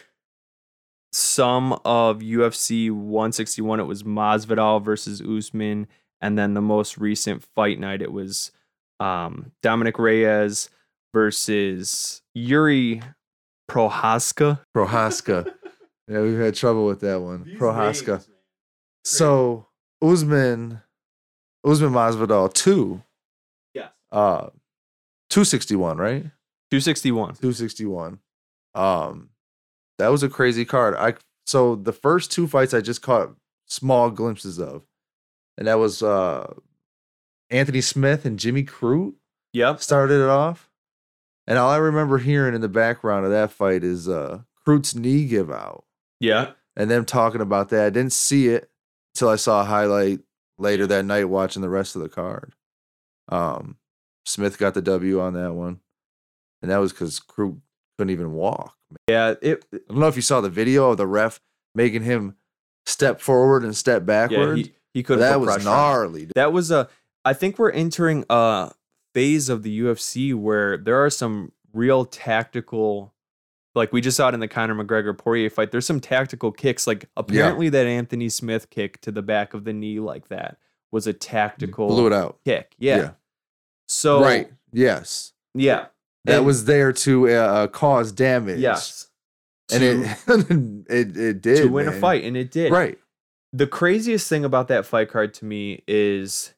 some of U F C one sixty-one? It was Masvidal versus Usman. And then the most recent fight night, it was um, Dominic Reyes versus Yuri Prohaska. Prohaska. Yeah, we've had trouble with that one. Prohaska. So Usman, Usman Masvidal two. Yes. Uh, two sixty-one, right? two sixty-one. two sixty-one. Um, that was a crazy card. I so the first two fights I just caught small glimpses of, and that was uh, Anthony Smith and Jimmy Crute Yep. started it off. And all I remember hearing in the background of that fight is uh, Crute's knee give out, Yeah. and them talking about that. I didn't see it until I saw a highlight later that night watching the rest of the card. Um, Smith got the W on that one, and that was because Crute couldn't even walk. Yeah. It. I don't know if you saw the video of the ref making him step forward and step Yeah. backwards. He, he couldn't. that put was pressure on. gnarly. dude. That was a. I think we're entering a phase of the U F C where there are some real tactical, like we just saw it in the Conor McGregor Poirier fight. There's some tactical kicks. Like apparently that Anthony Smith kick to the back of the knee like that was a tactical Blew it out. kick. Yeah. Yeah. So Right. Yes. yeah. that And- was there to uh, cause damage. Yes. And To- it, it it did to win a man. fight, and it did. Right. The craziest thing about that fight card to me is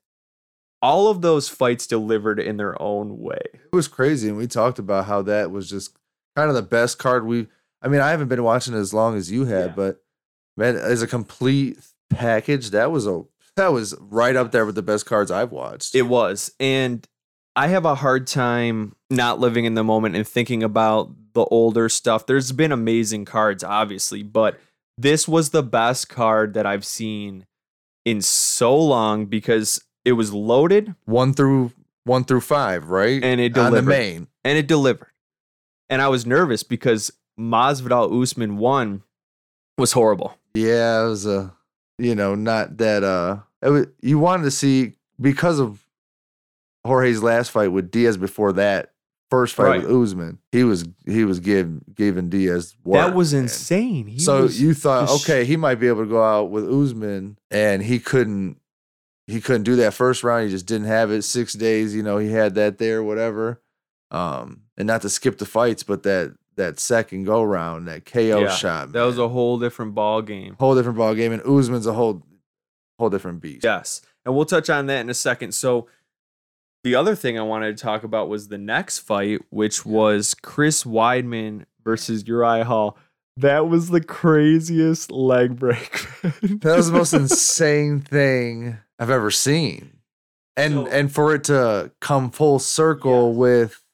all of those fights delivered in their own way. It was crazy, and we talked about how that was just kind of the best card we. I mean, I haven't been watching it as long as you had, Yeah. but man, as a complete package, that was a that was right up there with the best cards I've watched. It was. And I have a hard time not living in the moment and thinking about the older stuff. There's been amazing cards, obviously, but this was the best card that I've seen in so long because it was loaded one through one through five, right? and it On delivered. the main. And it delivered. And I was nervous because Masvidal Usman one was horrible. Yeah, it was a you know not that uh it was, you wanted to see because of Jorge's last fight with Diaz before that first fight Right. with Usman. He was he was giving giving Diaz work. That was man. insane. He So was you thought, just- okay, he might be able to go out with Usman, and he couldn't. He couldn't do that first round. He just didn't have it. Six days, you know, he had that there, whatever. Um, and not to skip the fights, but that that second go round, that K O Yeah, shot, that was man. a whole different ball game. whole different ball game, and Usman's a whole whole different beast. Yes. And we'll touch on that in a second. So the other thing I wanted to talk about was the next fight, which was Chris Weidman versus Uriah Hall. That was the craziest leg break. That was the most insane thing I've ever seen. And So- and for it to come full circle Yes. with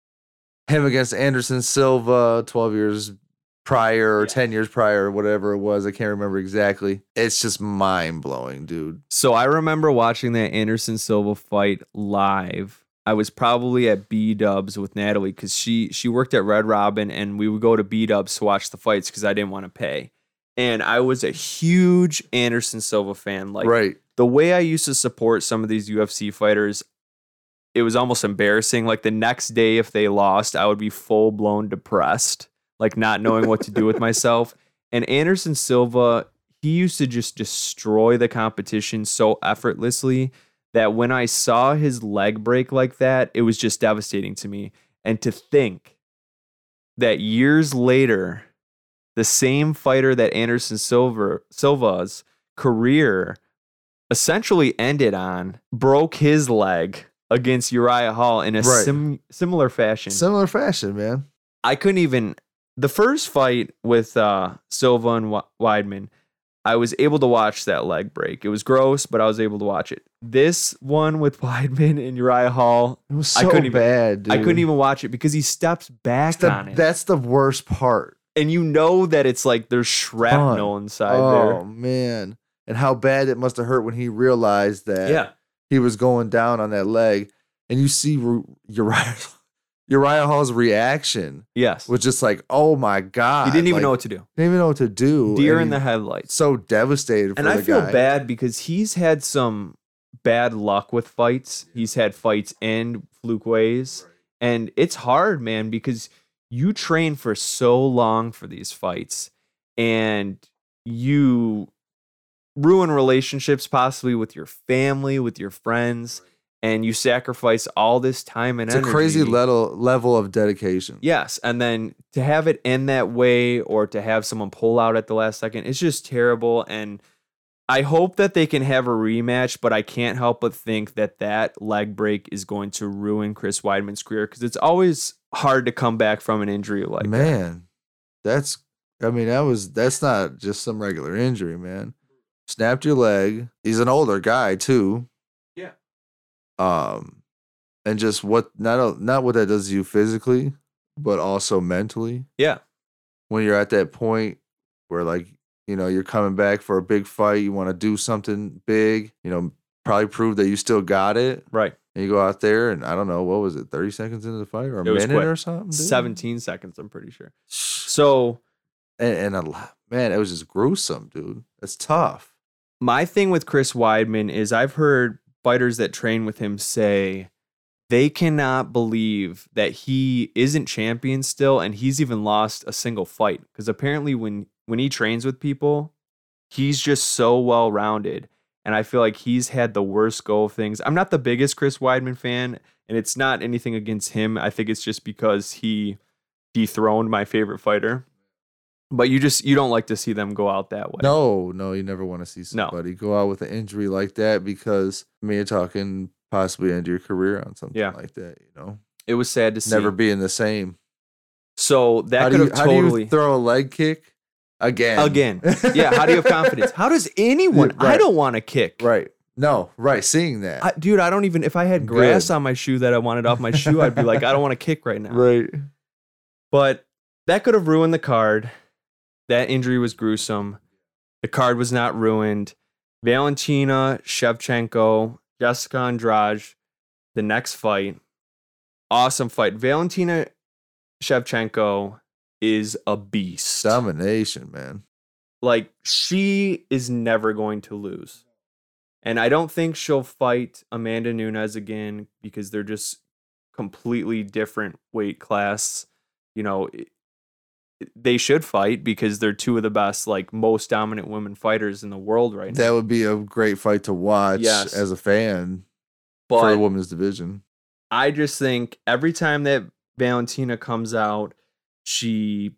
him against Anderson Silva twelve years prior or Yes. ten years prior or whatever it was, I can't remember exactly. It's just mind blowing, dude. So I remember watching that Anderson Silva fight live. I was probably at B Dubs with Natalie because she she worked at Red Robin, and we would go to B Dubs to watch the fights because I didn't want to pay. And I was a huge Anderson Silva fan. Like Right. the way I used to support some of these U F C fighters, it was almost embarrassing. Like the next day, if they lost, I would be full blown depressed, like not knowing what to do with myself. And Anderson Silva, he used to just destroy the competition so effortlessly that when I saw his leg break like that, it was just devastating to me. And to think that years later, the same fighter that Anderson Silva, Silva's career essentially ended on broke his leg against Uriah Hall in a Right. sim- similar fashion. Similar fashion, man. I couldn't even. The first fight with uh, Silva and Wa- Weidman, I was able to watch that leg break. It was gross, but I was able to watch it. This one with Weidman and Uriah Hall, It was I so couldn't even- bad, dude. I couldn't even watch it because he steps back That's on the, it. that's the worst part. And you know that it's like there's shrapnel inside Oh there. man. And how bad it must have hurt when he realized that Yeah. he was going down on that leg. And you see Ru- Uriah Uriah Hall's reaction Yes. was just like, oh my God. He didn't even Like, know what to do. didn't even know what to do. Deer and in the he's headlights. So devastated for And the I feel guy. bad because he's had some bad luck with fights. He's had fights end fluke ways. And it's hard, man, because you train for so long for these fights and you ruin relationships possibly with your family, with your friends, and you sacrifice all this time and It's a energy. crazy level level of dedication. Yes, and then to have it end that way or to have someone pull out at the last second, it's just terrible. And I hope that they can have a rematch, but I can't help but think that that leg break is going to ruin Chris Weidman's career because it's always hard to come back from an injury like that. Man, that's I mean, that was that's not just some regular injury, man. Snapped your leg. He's an older guy too. Yeah. Um, and just what not not what that does to you physically, but also mentally. Yeah. When you're at that point where like you know you're coming back for a big fight, you want to do something big. You know, probably prove that you still got it. Right. And you go out there and I don't know what was it, thirty seconds into the fight or a It was minute quick. or something. dude? seventeen seconds, I'm pretty sure. So And, and a, lo- man, it was just gruesome, dude. It's tough. my thing with Chris Weidman is I've heard fighters that train with him say they cannot believe that he isn't champion still and he's even lost a single fight because apparently when when he trains with people, he's just so well rounded. And I feel like he's had the worst go of things. I'm not the biggest Chris Weidman fan, and it's not anything against him. I think it's just because he dethroned my favorite fighter. But you just you don't like to see them go out that way. No, no, you never want to see No. somebody go out with an injury like that because I mean, you're talking possibly end your career on something Yeah. like that. You know, It was sad to see. never being the same. So that How could do you, have how do totally you throw a leg kick again? again. Yeah, how do you have confidence? How does anyone? Yeah, right. I don't want to kick. Right. No. Right. Seeing that. I, dude, I don't even. If I had grass Good. on my shoe that I wanted off my shoe, I'd be like, I don't want to kick right now. right. But that could have ruined the card. That injury was gruesome. The card was not ruined. Valentina Shevchenko, Jessica Andrade, the next fight. Awesome fight. Valentina Shevchenko is a beast. Domination, man. Like, she is never going to lose. And I don't think she'll fight Amanda Nunes again because they're just completely different weight class. You know, it- they should fight because they're two of the best, like, most dominant women fighters in the world right now. That would be a great fight to watch Yes. as a fan for a But women's division. I just think every time that Valentina comes out, she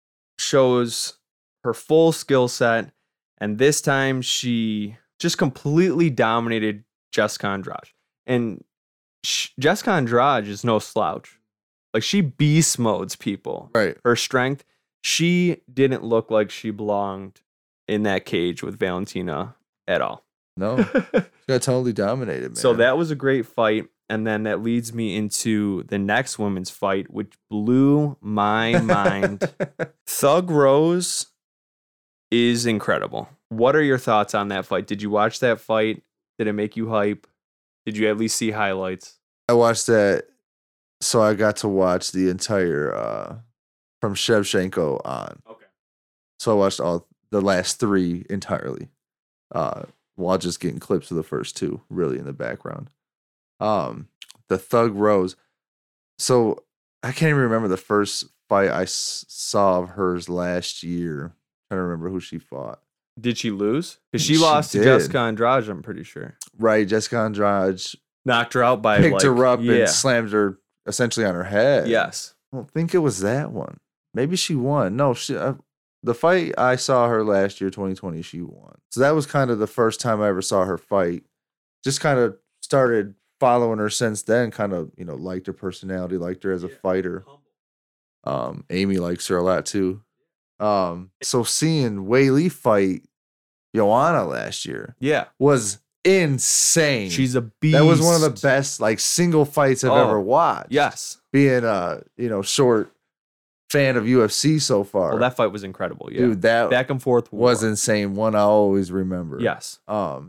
shows her full skill set. And this time she just completely dominated Jessica Andrade. And sh- Jessica Andrade is no slouch. Like, she beast modes people. Right. Her strength, she didn't look like she belonged in that cage with Valentina at all. No. She got totally dominated, man. So that was a great fight. And then that leads me into the next women's fight, which blew my mind. Thug Rose is incredible. What are your thoughts on that fight? Did you watch that fight? Did it make you hype? Did you at least see highlights? I watched that, so I got to watch the entire uh, from Shevchenko on. Okay. So I watched all the last three entirely, uh, while just getting clips of the first two, really in the background. Um, the Thug Rose. So I can't even remember the first fight I s- saw of hers last year. trying to remember who she fought. Did she lose? Because she, She lost to did. Jessica Andrade, I'm pretty sure. Right, Jessica Andrade Knocked her out by picked like, her up yeah. and slammed her essentially on her head. Yes. I don't think it was that one. Maybe she won. No, she. Uh, the fight I saw her last year, twenty twenty, she won. So that was kind of the first time I ever saw her fight. Just kind of started following her since then. Kind of, you know, liked her personality, liked her as a fighter. Um, Amy likes her a lot too. Um, so seeing Wei Li fight Joanna last year Yeah. was insane. She's a beast. that was one of the best like single fights I've Oh, ever watched. Yes. Being a, you know, short fan of U F C so far. Well, that fight was incredible. Yeah. Dude, that Back and forth war. was insane. One I always remember. Yes. Um,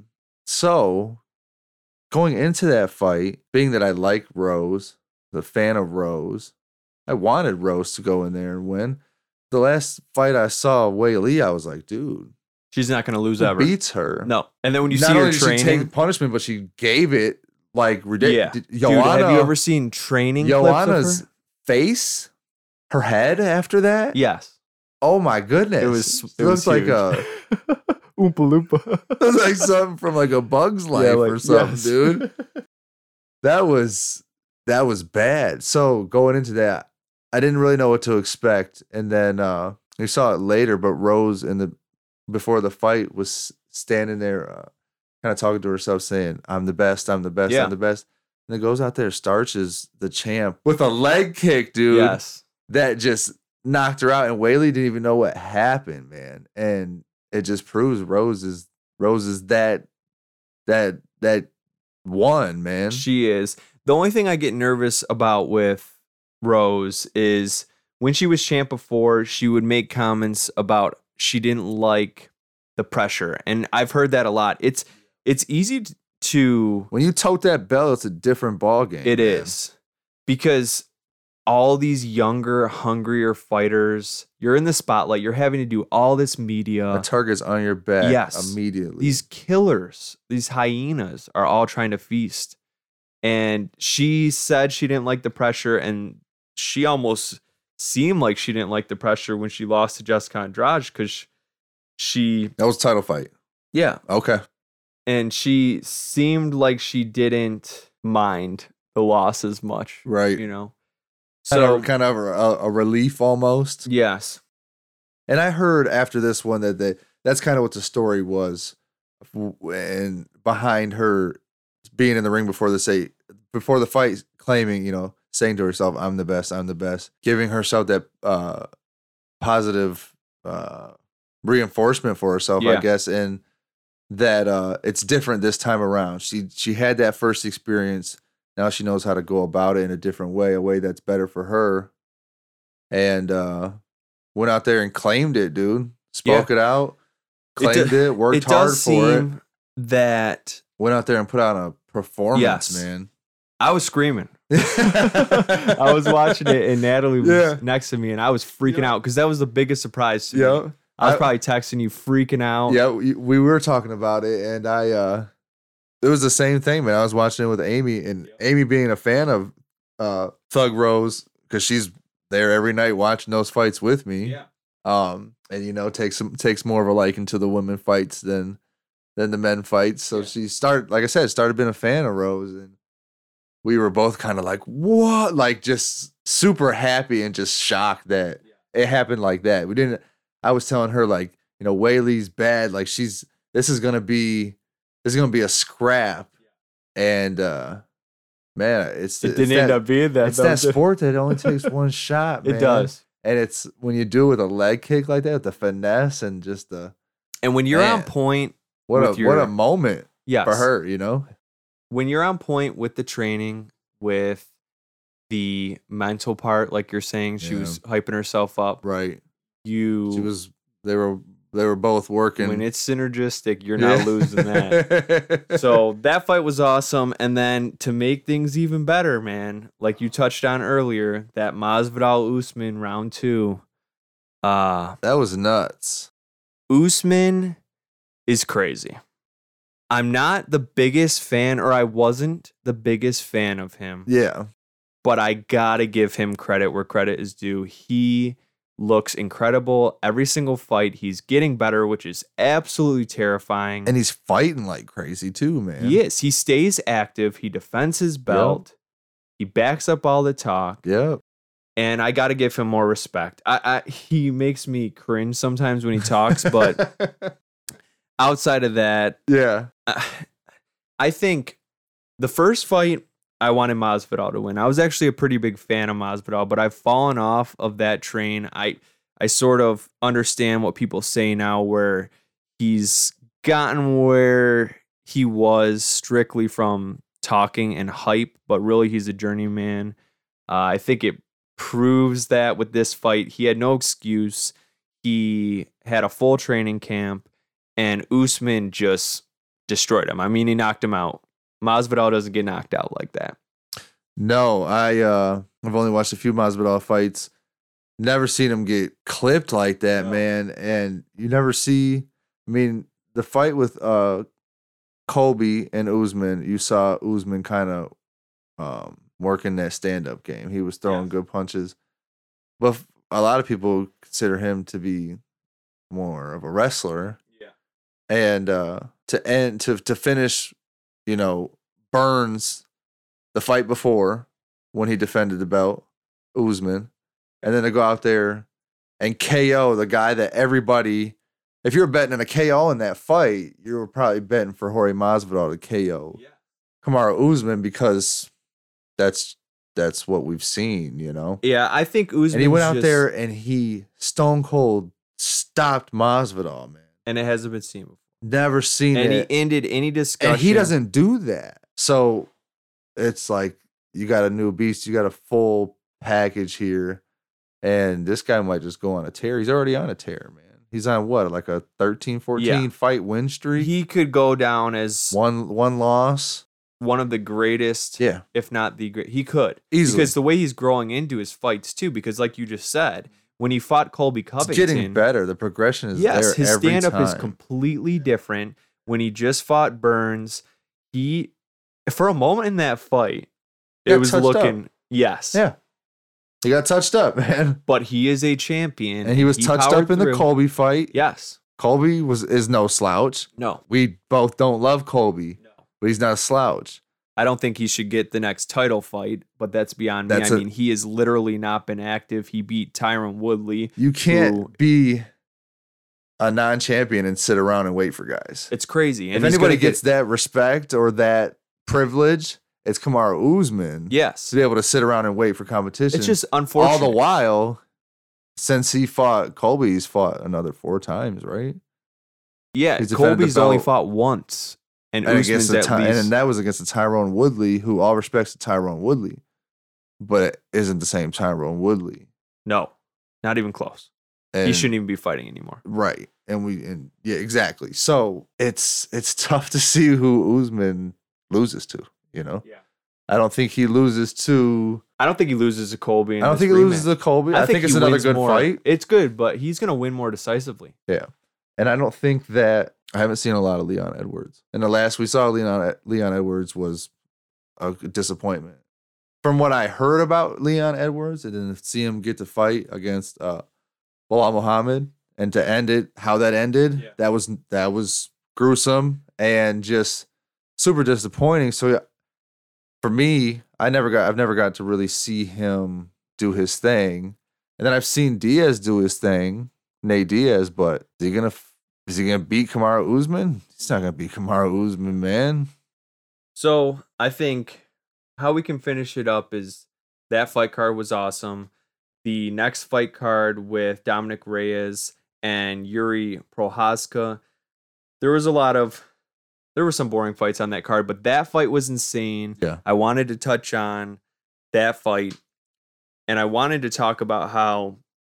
so going into that fight, being that I like Rose, the fan of Rose, I wanted Rose to go in there and win. The last fight I saw Wei Li, I was like, dude, She's not going to lose who ever. beats her? No. And then when you Not see her only did she training. take punishment, but she gave it like Yeah. ridiculous. Dude, Joanna, have you ever seen training Joanna's clips of her? face, her head after that? Yes. Oh my goodness. It was. It, It was looks like huge. a Oompa Loompa. it was like something from like a Bug's Life or something, yes. dude. That was that was bad. So going into that, I didn't really know what to expect, and then uh, we saw it later. But Rose in the before the fight was standing there, uh, kind of talking to herself, saying, "I'm the best. I'm the best. Yeah. I'm the best." And it goes out there, starches the champ with a leg kick, dude. Yes. That just knocked her out, and Wei Li didn't even know what happened, man. And it just proves Rose is Rose is that that that one, man. She is. The only thing I get nervous about with Rose is when she was champ before, she would make comments about she didn't like the pressure. And I've heard that a lot. It's it's easy t- to When you tote that belt, it's a different ball game. It man. is because all these younger, hungrier fighters, you're in the spotlight. You're having to do all this media. A target's on your back Yes. immediately. These killers, these hyenas are all trying to feast. And she said she didn't like the pressure, and she almost seemed like she didn't like the pressure when she lost to Jessica Andrade because she, that was a title fight. yeah. Okay. and she seemed like she didn't mind the loss as much. Right. You know? So So, kind of a, a relief almost. yes. And I heard after this one that they, that's kind of what the story was, and behind her being in the ring before the say before the fight, claiming, you know, saying to herself, "I'm the best, I'm the best," giving herself that uh, positive uh, reinforcement for herself, Yeah. I guess, and that uh, it's different this time around. She she had that first experience. Now she knows how to go about it in a different way, a way that's better for her. And uh, went out there and claimed it, dude. Spoke it out, claimed do- it, worked It hard does for it. seem that Went out there and put on a performance, Yes. man. I was screaming. I was watching it, and Natalie was Yeah. next to me, and I was freaking Yeah. out because that was the biggest surprise to me. Yeah. I was I- probably texting you, freaking out. Yeah, we, we were talking about it, and I, uh, it was the same thing, man. I was watching it with Amy, and Amy being a fan of uh, Thug Rose, because she's there every night watching those fights with me. Yeah. Um, and you know, takes some takes more of a liking to the women fights than than the men fights. So Yeah. she started, like I said, started being a fan of Rose, and we were both kind of like, what? Like just super happy and just shocked that it happened like that. We didn't. I was telling her, like, you know, Whaley's bad. Like she's this is gonna be this is gonna be a scrap, and uh, man, it's It it's didn't that, end up being that. It's though, that did it? sport that only takes one shot. Man. It does. And it's when you do it with a leg kick like that, with the finesse and just the And when you're on Man. point, what a with your- what a moment yes. for her, you know? When you're on point with the training, with the mental part, like you're saying, she Yeah. was hyping herself up. Right. You, She was they were they were both working. when it's synergistic, you're not Yeah. losing that. So that fight was awesome. And then to make things even better, man, like you touched on earlier, that Masvidal Usman round two. Uh, that was nuts. Usman is crazy. I'm not the biggest fan, or I wasn't the biggest fan of him, Yeah. but I gotta give him credit where credit is due. He looks incredible. Every single fight, he's getting better, which is absolutely terrifying. And he's fighting like crazy too, man. He is. He stays active. He defends his belt. He backs up all the talk. Yep. And I got to give him more respect. I, I He makes me cringe sometimes when he talks, but outside of that, yeah. uh, I think the first fight, I wanted Masvidal to win. I was actually a pretty big fan of Masvidal, but I've fallen off of that train. I I sort of understand what people say now, where he's gotten where he was strictly from talking and hype, but really he's a journeyman. Uh, I think it proves that with this fight. He had no excuse. He had a full training camp, and Usman just destroyed him. I mean, he knocked him out. Masvidal doesn't get knocked out like that. No, I uh I've only watched a few Masvidal fights. Never seen him get clipped like that, No. man. And you never see, I mean, the fight with uh Colby and Usman, you saw Usman kind of um working that stand-up game. He was throwing Yes. good punches. But f- a lot of people consider him to be more of a wrestler. Yeah. And uh to end to to finish, you know, Burns the fight before when he defended the belt, Usman, and then to go out there and K O the guy that everybody, if you were betting on a K O in that fight, you were probably betting for Jorge Masvidal to K O Yeah. Kamaru Usman, because that's that's what we've seen, you know. Yeah, I think Usman. And he went out there and he stone cold stopped Masvidal, man. and it hasn't been seen before. Never seen And it. he ended any discussion. And he doesn't do that. So it's like you got a new beast, you got a full package here, and this guy might just go on a tear. He's already on a tear, man. He's on what, like a thirteen, fourteen Yeah. fight win streak? He could go down as one one loss. one of the greatest, Yeah, if not the great. He could. easily. Because the way he's growing into his fights too, because like you just said, when he fought Colby It's Covington, getting better. The progression is yes, there his every stand up is time. completely different. When he just fought Burns, he for a moment in that fight, it Got was touched looking yes. Yeah. He got touched up, man. But he is a champion. And he was touched powered up in the through. Colby fight. Yes. Colby was is no slouch. No. We both don't love Colby, No. but he's not a slouch. I don't think he should get the next title fight, but that's beyond That's me. I a- mean, he has literally not been active. He beat Tyron Woodley. You can't who- be a non-champion and sit around and wait for guys. It's crazy. And If he's anybody gonna gets get, that respect or that privilege, it's Kamaru Usman yes, to be able to sit around and wait for competition. it's just unfortunate. all the while, since he fought Colby, he's fought another four times, right? yeah, he's defended the Colby's only belt. fought once, and, And Usman's against the at Ty- least. and that was against the Tyrone Woodley, who all respects to Tyrone Woodley, but it isn't the same Tyrone Woodley. no, not even close. And, He shouldn't even be fighting anymore. right. And we and yeah, exactly. So it's it's tough to see who Usman loses to, you know? Yeah. I don't think he loses to I don't think he loses to Colby. In I don't this think he loses rematch. to Colby. I, think, it's he another wins good more. fight. It's good, but he's gonna win more decisively. And I don't think that I haven't seen a lot of Leon Edwards. And the last we saw Leon Leon Edwards was a disappointment. From what I heard about Leon Edwards, and then to see him get to fight against uh Bilal Muhammad and to end it how that ended, Yeah. that was that was gruesome and just super disappointing. So yeah, for me, I never got I've never got to really see him do his thing. And then I've seen Diaz do his thing, Nate Diaz, but is he gonna is he gonna beat Kamaru Usman? He's not gonna beat Kamaru Usman, man. So I think how we can finish it up is that fight card was awesome. The next fight card with Dominic Reyes and Yuri Prochazka, there was a lot of, there were some boring fights on that card, but that fight was insane. Yeah. I wanted to touch on that fight, and I wanted to talk about how,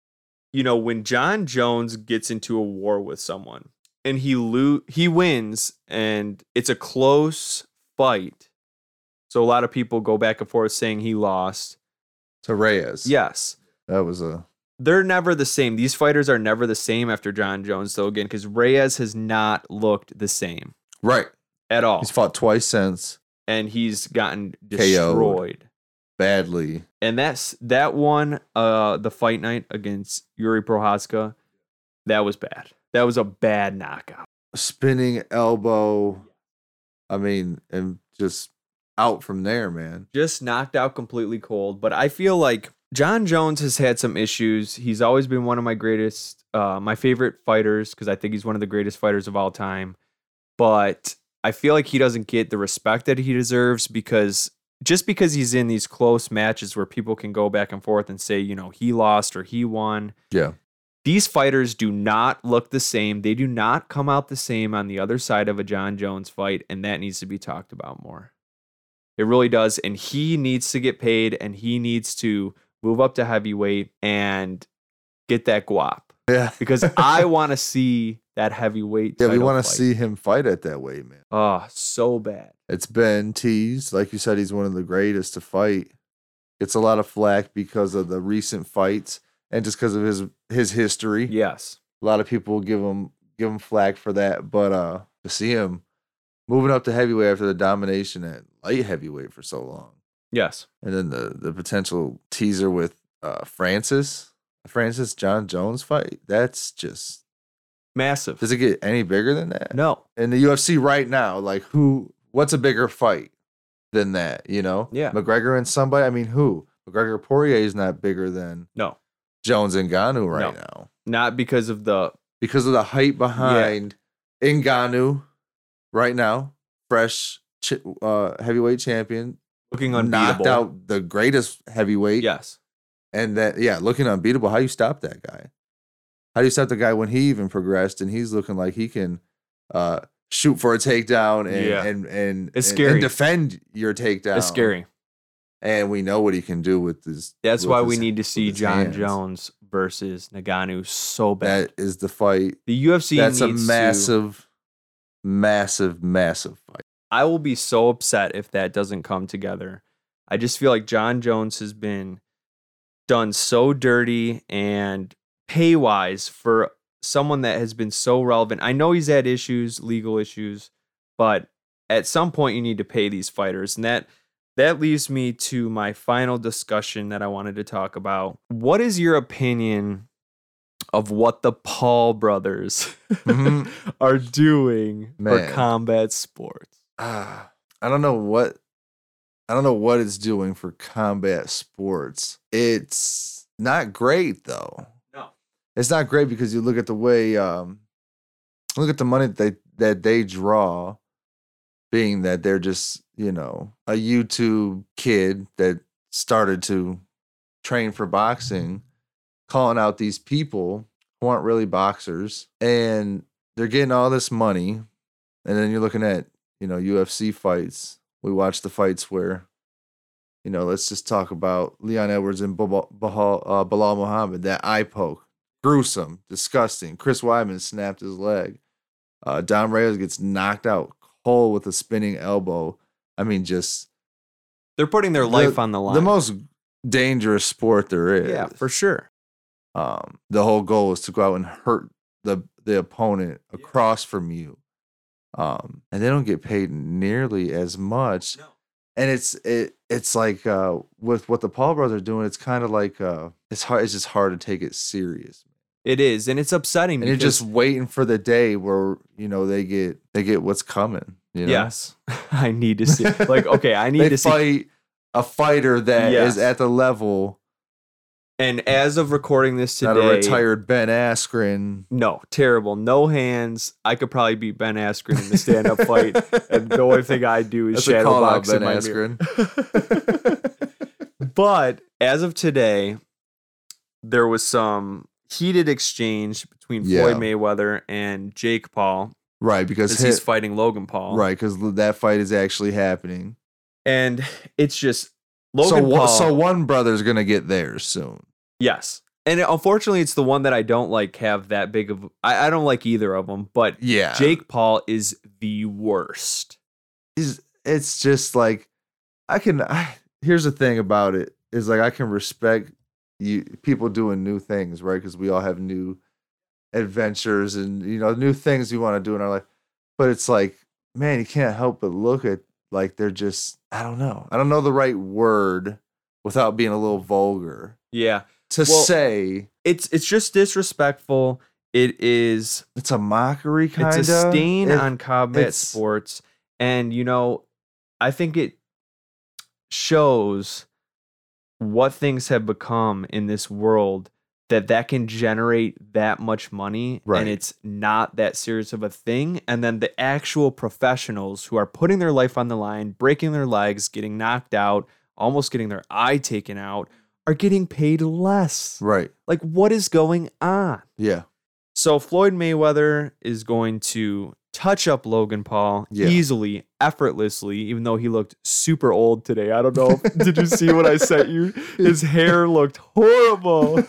you know, when John Jones gets into a war with someone and he lo- he wins and it's a close fight. So a lot of people go back and forth saying he lost. To Reyes. Yes. That was a They're never the same. These fighters are never the same after John Jones, though, again, because Reyes has not looked the same right. at all. He's fought twice since And he's gotten K O'd. destroyed. badly. And that's that one, uh, the fight night against Yuri Prochazka, that was bad. That was a bad knockout. Spinning elbow. I mean, and just out from there, man. Just knocked out completely cold. But I feel like John Jones has had some issues. He's always been one of my greatest, uh, my favorite fighters, because I think he's one of the greatest fighters of all time. But I feel like he doesn't get the respect that he deserves because just because he's in these close matches where people can go back and forth and say, you know, he lost or he won. Yeah. These fighters do not look the same. They do not come out the same on the other side of a John Jones fight, and that needs to be talked about more. It really does, and he needs to get paid, and he needs to move up to heavyweight and get that guap. Yeah. Because I want to see that heavyweight Yeah, we title want to fight. see him fight at that weight, man. Oh, so bad. It's been teased. Like you said, he's one of the greatest to fight. Gets a lot of flack because of the recent fights and just because of his his history. Yes. A lot of people give him give him flack for that. But uh to see him moving up to heavyweight after the domination at light heavyweight for so long. Yes. And then the the potential teaser with uh Francis, Francis John Jones fight. That's just Massive. does it get any bigger than that? No. In the U F C right now, like who what's a bigger fight than that, you know? Yeah. McGregor and somebody, I mean who? McGregor Poirier is not bigger than No. Jones and Ngannou right No. now. Not because of the Because of the hype behind Ngannou right now, fresh ch- uh, heavyweight champion, looking knocked unbeatable. out the greatest heavyweight. Yes. And that, yeah, looking unbeatable. How you stop that guy? How do you stop the guy when he even progressed and he's looking like he can uh, shoot for a takedown and Yeah. and and, It's and, scary. and defend your takedown? It's scary. And we know what he can do with this. That's with why his- we need to with see his John hands. Jones versus Ngannou so bad. That is the fight. the U F C That's a needs to- massive, massive, massive fight. I will be so upset if that doesn't come together. I just feel like John Jones has been done so dirty and pay wise for someone that has been so relevant. I know he's had issues, legal issues, but at some point you need to pay these fighters. And that that leaves me to my final discussion that I wanted to talk about. What is your opinion of what the Paul brothers Mhm. are doing Man. for combat sports. Ah, I don't know what I don't know what it's doing for combat sports. It's not great though. No. It's not great because you look at the way um look at the money that they that they draw, being that they're just, you know, a YouTube kid that started to train for boxing, calling out these people who aren't really boxers, and they're getting all this money. And then you're looking at, you know, U F C fights. We watch the fights where, you know, let's just talk about Leon Edwards and Bilal, uh, Bilal Muhammad. That eye poke, gruesome, disgusting. Chris Weidman snapped his leg. Uh, Dom Reyes gets knocked out cold with a spinning elbow. I mean, just They're putting their life on the line. The most dangerous sport there is. Yeah, for sure. Um, the whole goal is to go out and hurt the the opponent across from you. Um, and they don't get paid nearly as much. No. And it's it it's like uh, with what the Paul brothers are doing, it's kind of like uh, it's hard. It's just hard to take it serious. It is, and it's upsetting. And you're because, just waiting for the day where you know they get they get what's coming. You know? Yes, I need to see. Like, okay, I need they to see. fight a fighter that Yes. is at the level. And as of recording this today, Not a retired Ben Askren. no, terrible, no hands. I could probably beat Ben Askren in the stand-up fight, and the only thing I do is That's a shadow call out, box in Ben my Askren. mirror. But as of today, there was some heated exchange between Yeah. Floyd Mayweather and Jake Paul Right, because as hit, he's fighting Logan Paul. right, because that fight is actually happening. And it's just Logan so, Paul. one- so one brother's gonna get theirs soon. Yes. And unfortunately, it's the one that I don't like have that big of. I, I don't like either of them, but Yeah, Jake Paul is the worst. He's, it's just like I can. I, here's the thing about it is like I can respect you people doing new things, right? Because we all have new adventures and you know new things we want to do in our life. But it's like, man, you can't help but look at like they're just. I don't know. I don't know the right word without being a little vulgar. Yeah. To Well, say It's it's just disrespectful. It is it's a mockery, kind of. it's a stain It- on combat it's- sports. And you know, I think it shows what things have become in this world that that can generate that much money Right. and it's not that serious of a thing. And then the actual professionals who are putting their life on the line, breaking their legs, getting knocked out, almost getting their eye taken out, are getting paid less. Right. Like, what is going on? Yeah. So Floyd Mayweather is going to touch up Logan Paul Yeah. easily, effortlessly, even though he looked super old today. I don't know. Did you see what I sent you? His hair looked horrible.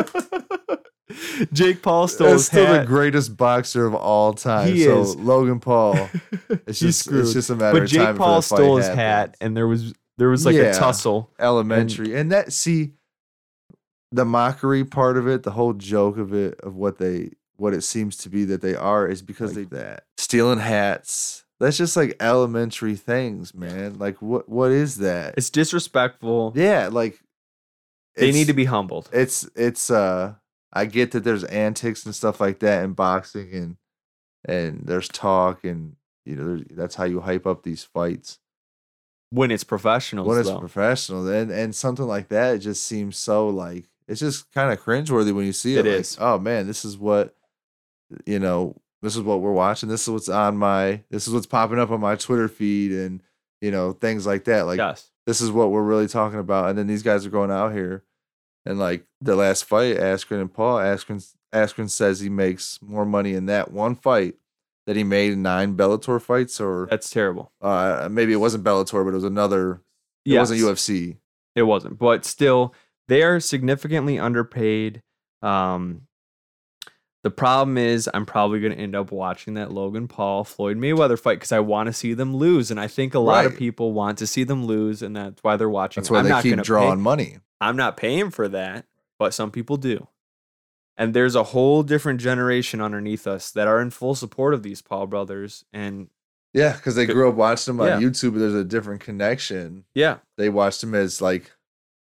Jake Paul stole That's his still hat. the greatest boxer of all time. He so is. Logan Paul. It's He's just screwed. it's just a matter But of Jake time. Paul before the stole fight his happens. hat, and there was there was like Yeah. a tussle. Elementary. And, that see the mockery part of it, the whole joke of it, of what they what it seems to be that they are is because they that. Stealing hats. That's just like elementary things, man. Like what what is that? It's disrespectful. yeah, like They it's- need to be humbled. it's it's uh I get that there's antics and stuff like that in boxing and and there's talk and you know there's- that's how you hype up these fights When it's professionals, when it's though. professional and and something like that it just seems so like it's just kind of cringeworthy when you see it. It like, is. oh man, this is what you know. This is what we're watching. This is what's on my. This is what's popping up on my Twitter feed and you know things like that. Like yes. this is what we're really talking about. And then these guys are going out here, and like the last fight, Askren and Paul. Askren Askren says he makes more money in that one fight that he made in nine Bellator fights, or That's terrible. uh, maybe it wasn't Bellator, but it was another. It Yes. wasn't U F C. It wasn't, but still, they are significantly underpaid. Um, the problem is, I'm probably going to end up watching that Logan Paul Floyd Mayweather fight because I want to see them lose, and I think a lot of Right. people want to see them lose, and that's why they're watching. That's why I'm they not keep gonna drawing Pay, money. I'm not paying for that, but some people do. And there's a whole different generation underneath us that are in full support of these Paul brothers, and Yeah, because they grew up watching them on Yeah. YouTube. There's a different connection. yeah, They watched them as like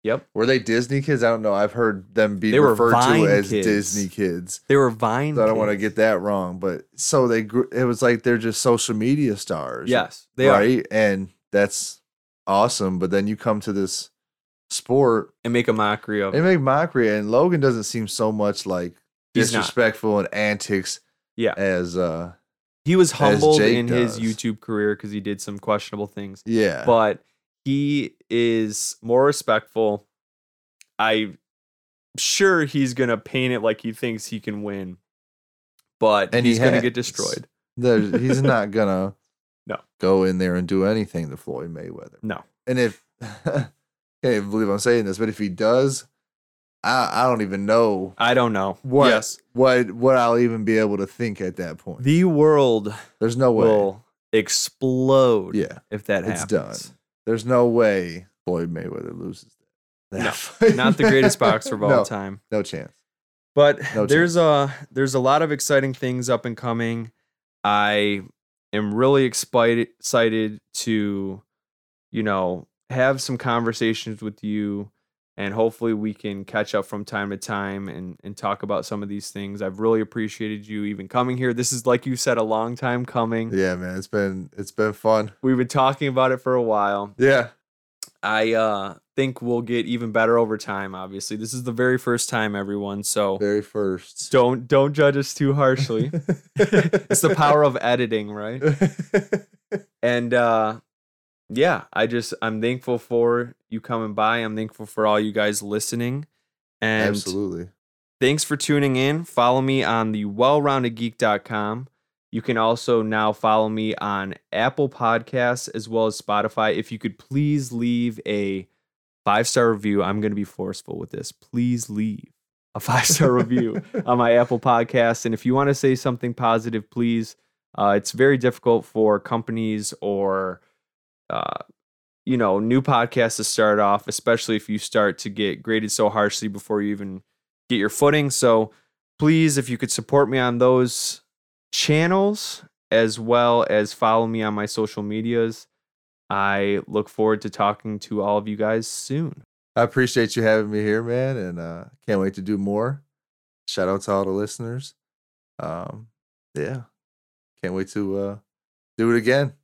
Yep. Were they Disney kids? I don't know. I've heard them be They were referred Vine to as kids. Disney kids. They were Vine. So I don't want to kids. get that wrong, but so they grew, it was like they're just social media stars. Yes, they are. right? And that's awesome. But then you come to this sport And make a mockery of they it. make mockery, and Logan doesn't seem so much like He's not. disrespectful and antics Yeah. as uh He was humbled Jake in his does. YouTube career because he did some questionable things. yeah. But he is more respectful. I'm sure he's going to paint it like he thinks he can win. But And he he's going to has. get destroyed. There's, he's not gonna No. go in there and do anything to Floyd Mayweather. No. And if I can't even believe I'm saying this, but if he does, I I don't even know I don't know. what Yes. what what I'll even be able to think at that point. The world There's no way. will explode Yeah, if that it's happens. done. There's no way Floyd Mayweather loses that. No, fight. Not the greatest boxer of all no, time. No chance. But No there's a there's a lot of exciting things up and coming. I am really excited excited to, you know, have some conversations with you, and hopefully we can catch up from time to time and and talk about some of these things. I've really appreciated you even coming here. This is, like you said, a long time coming. Yeah, man, it's been it's been fun. We've been talking about it for a while. Yeah. I uh, think we'll get even better over time. Obviously, this is the very first time, everyone. So Very first. don't don't judge us too harshly. It's the power of editing, right? And uh, yeah, I just I'm thankful for you coming by. I'm thankful for all you guys listening, and Absolutely. thanks for tuning in. Follow me on the well rounded geek dot com. You can also now follow me on Apple Podcasts as well as Spotify. If you could please leave a five-star review. I'm going to be forceful with this. Please leave a five-star review on my Apple Podcast. And if you want to say something positive, please. Uh, it's very difficult for companies or, uh, you know, new podcasts to start off, especially if you start to get graded so harshly before you even get your footing. So please, if you could support me on those channels as well as follow me on my social medias. I look forward to talking to all of you guys soon. I appreciate you having me here, man, and uh can't wait to do more. Shout out to all the listeners. Um, yeah, can't wait to uh do it again.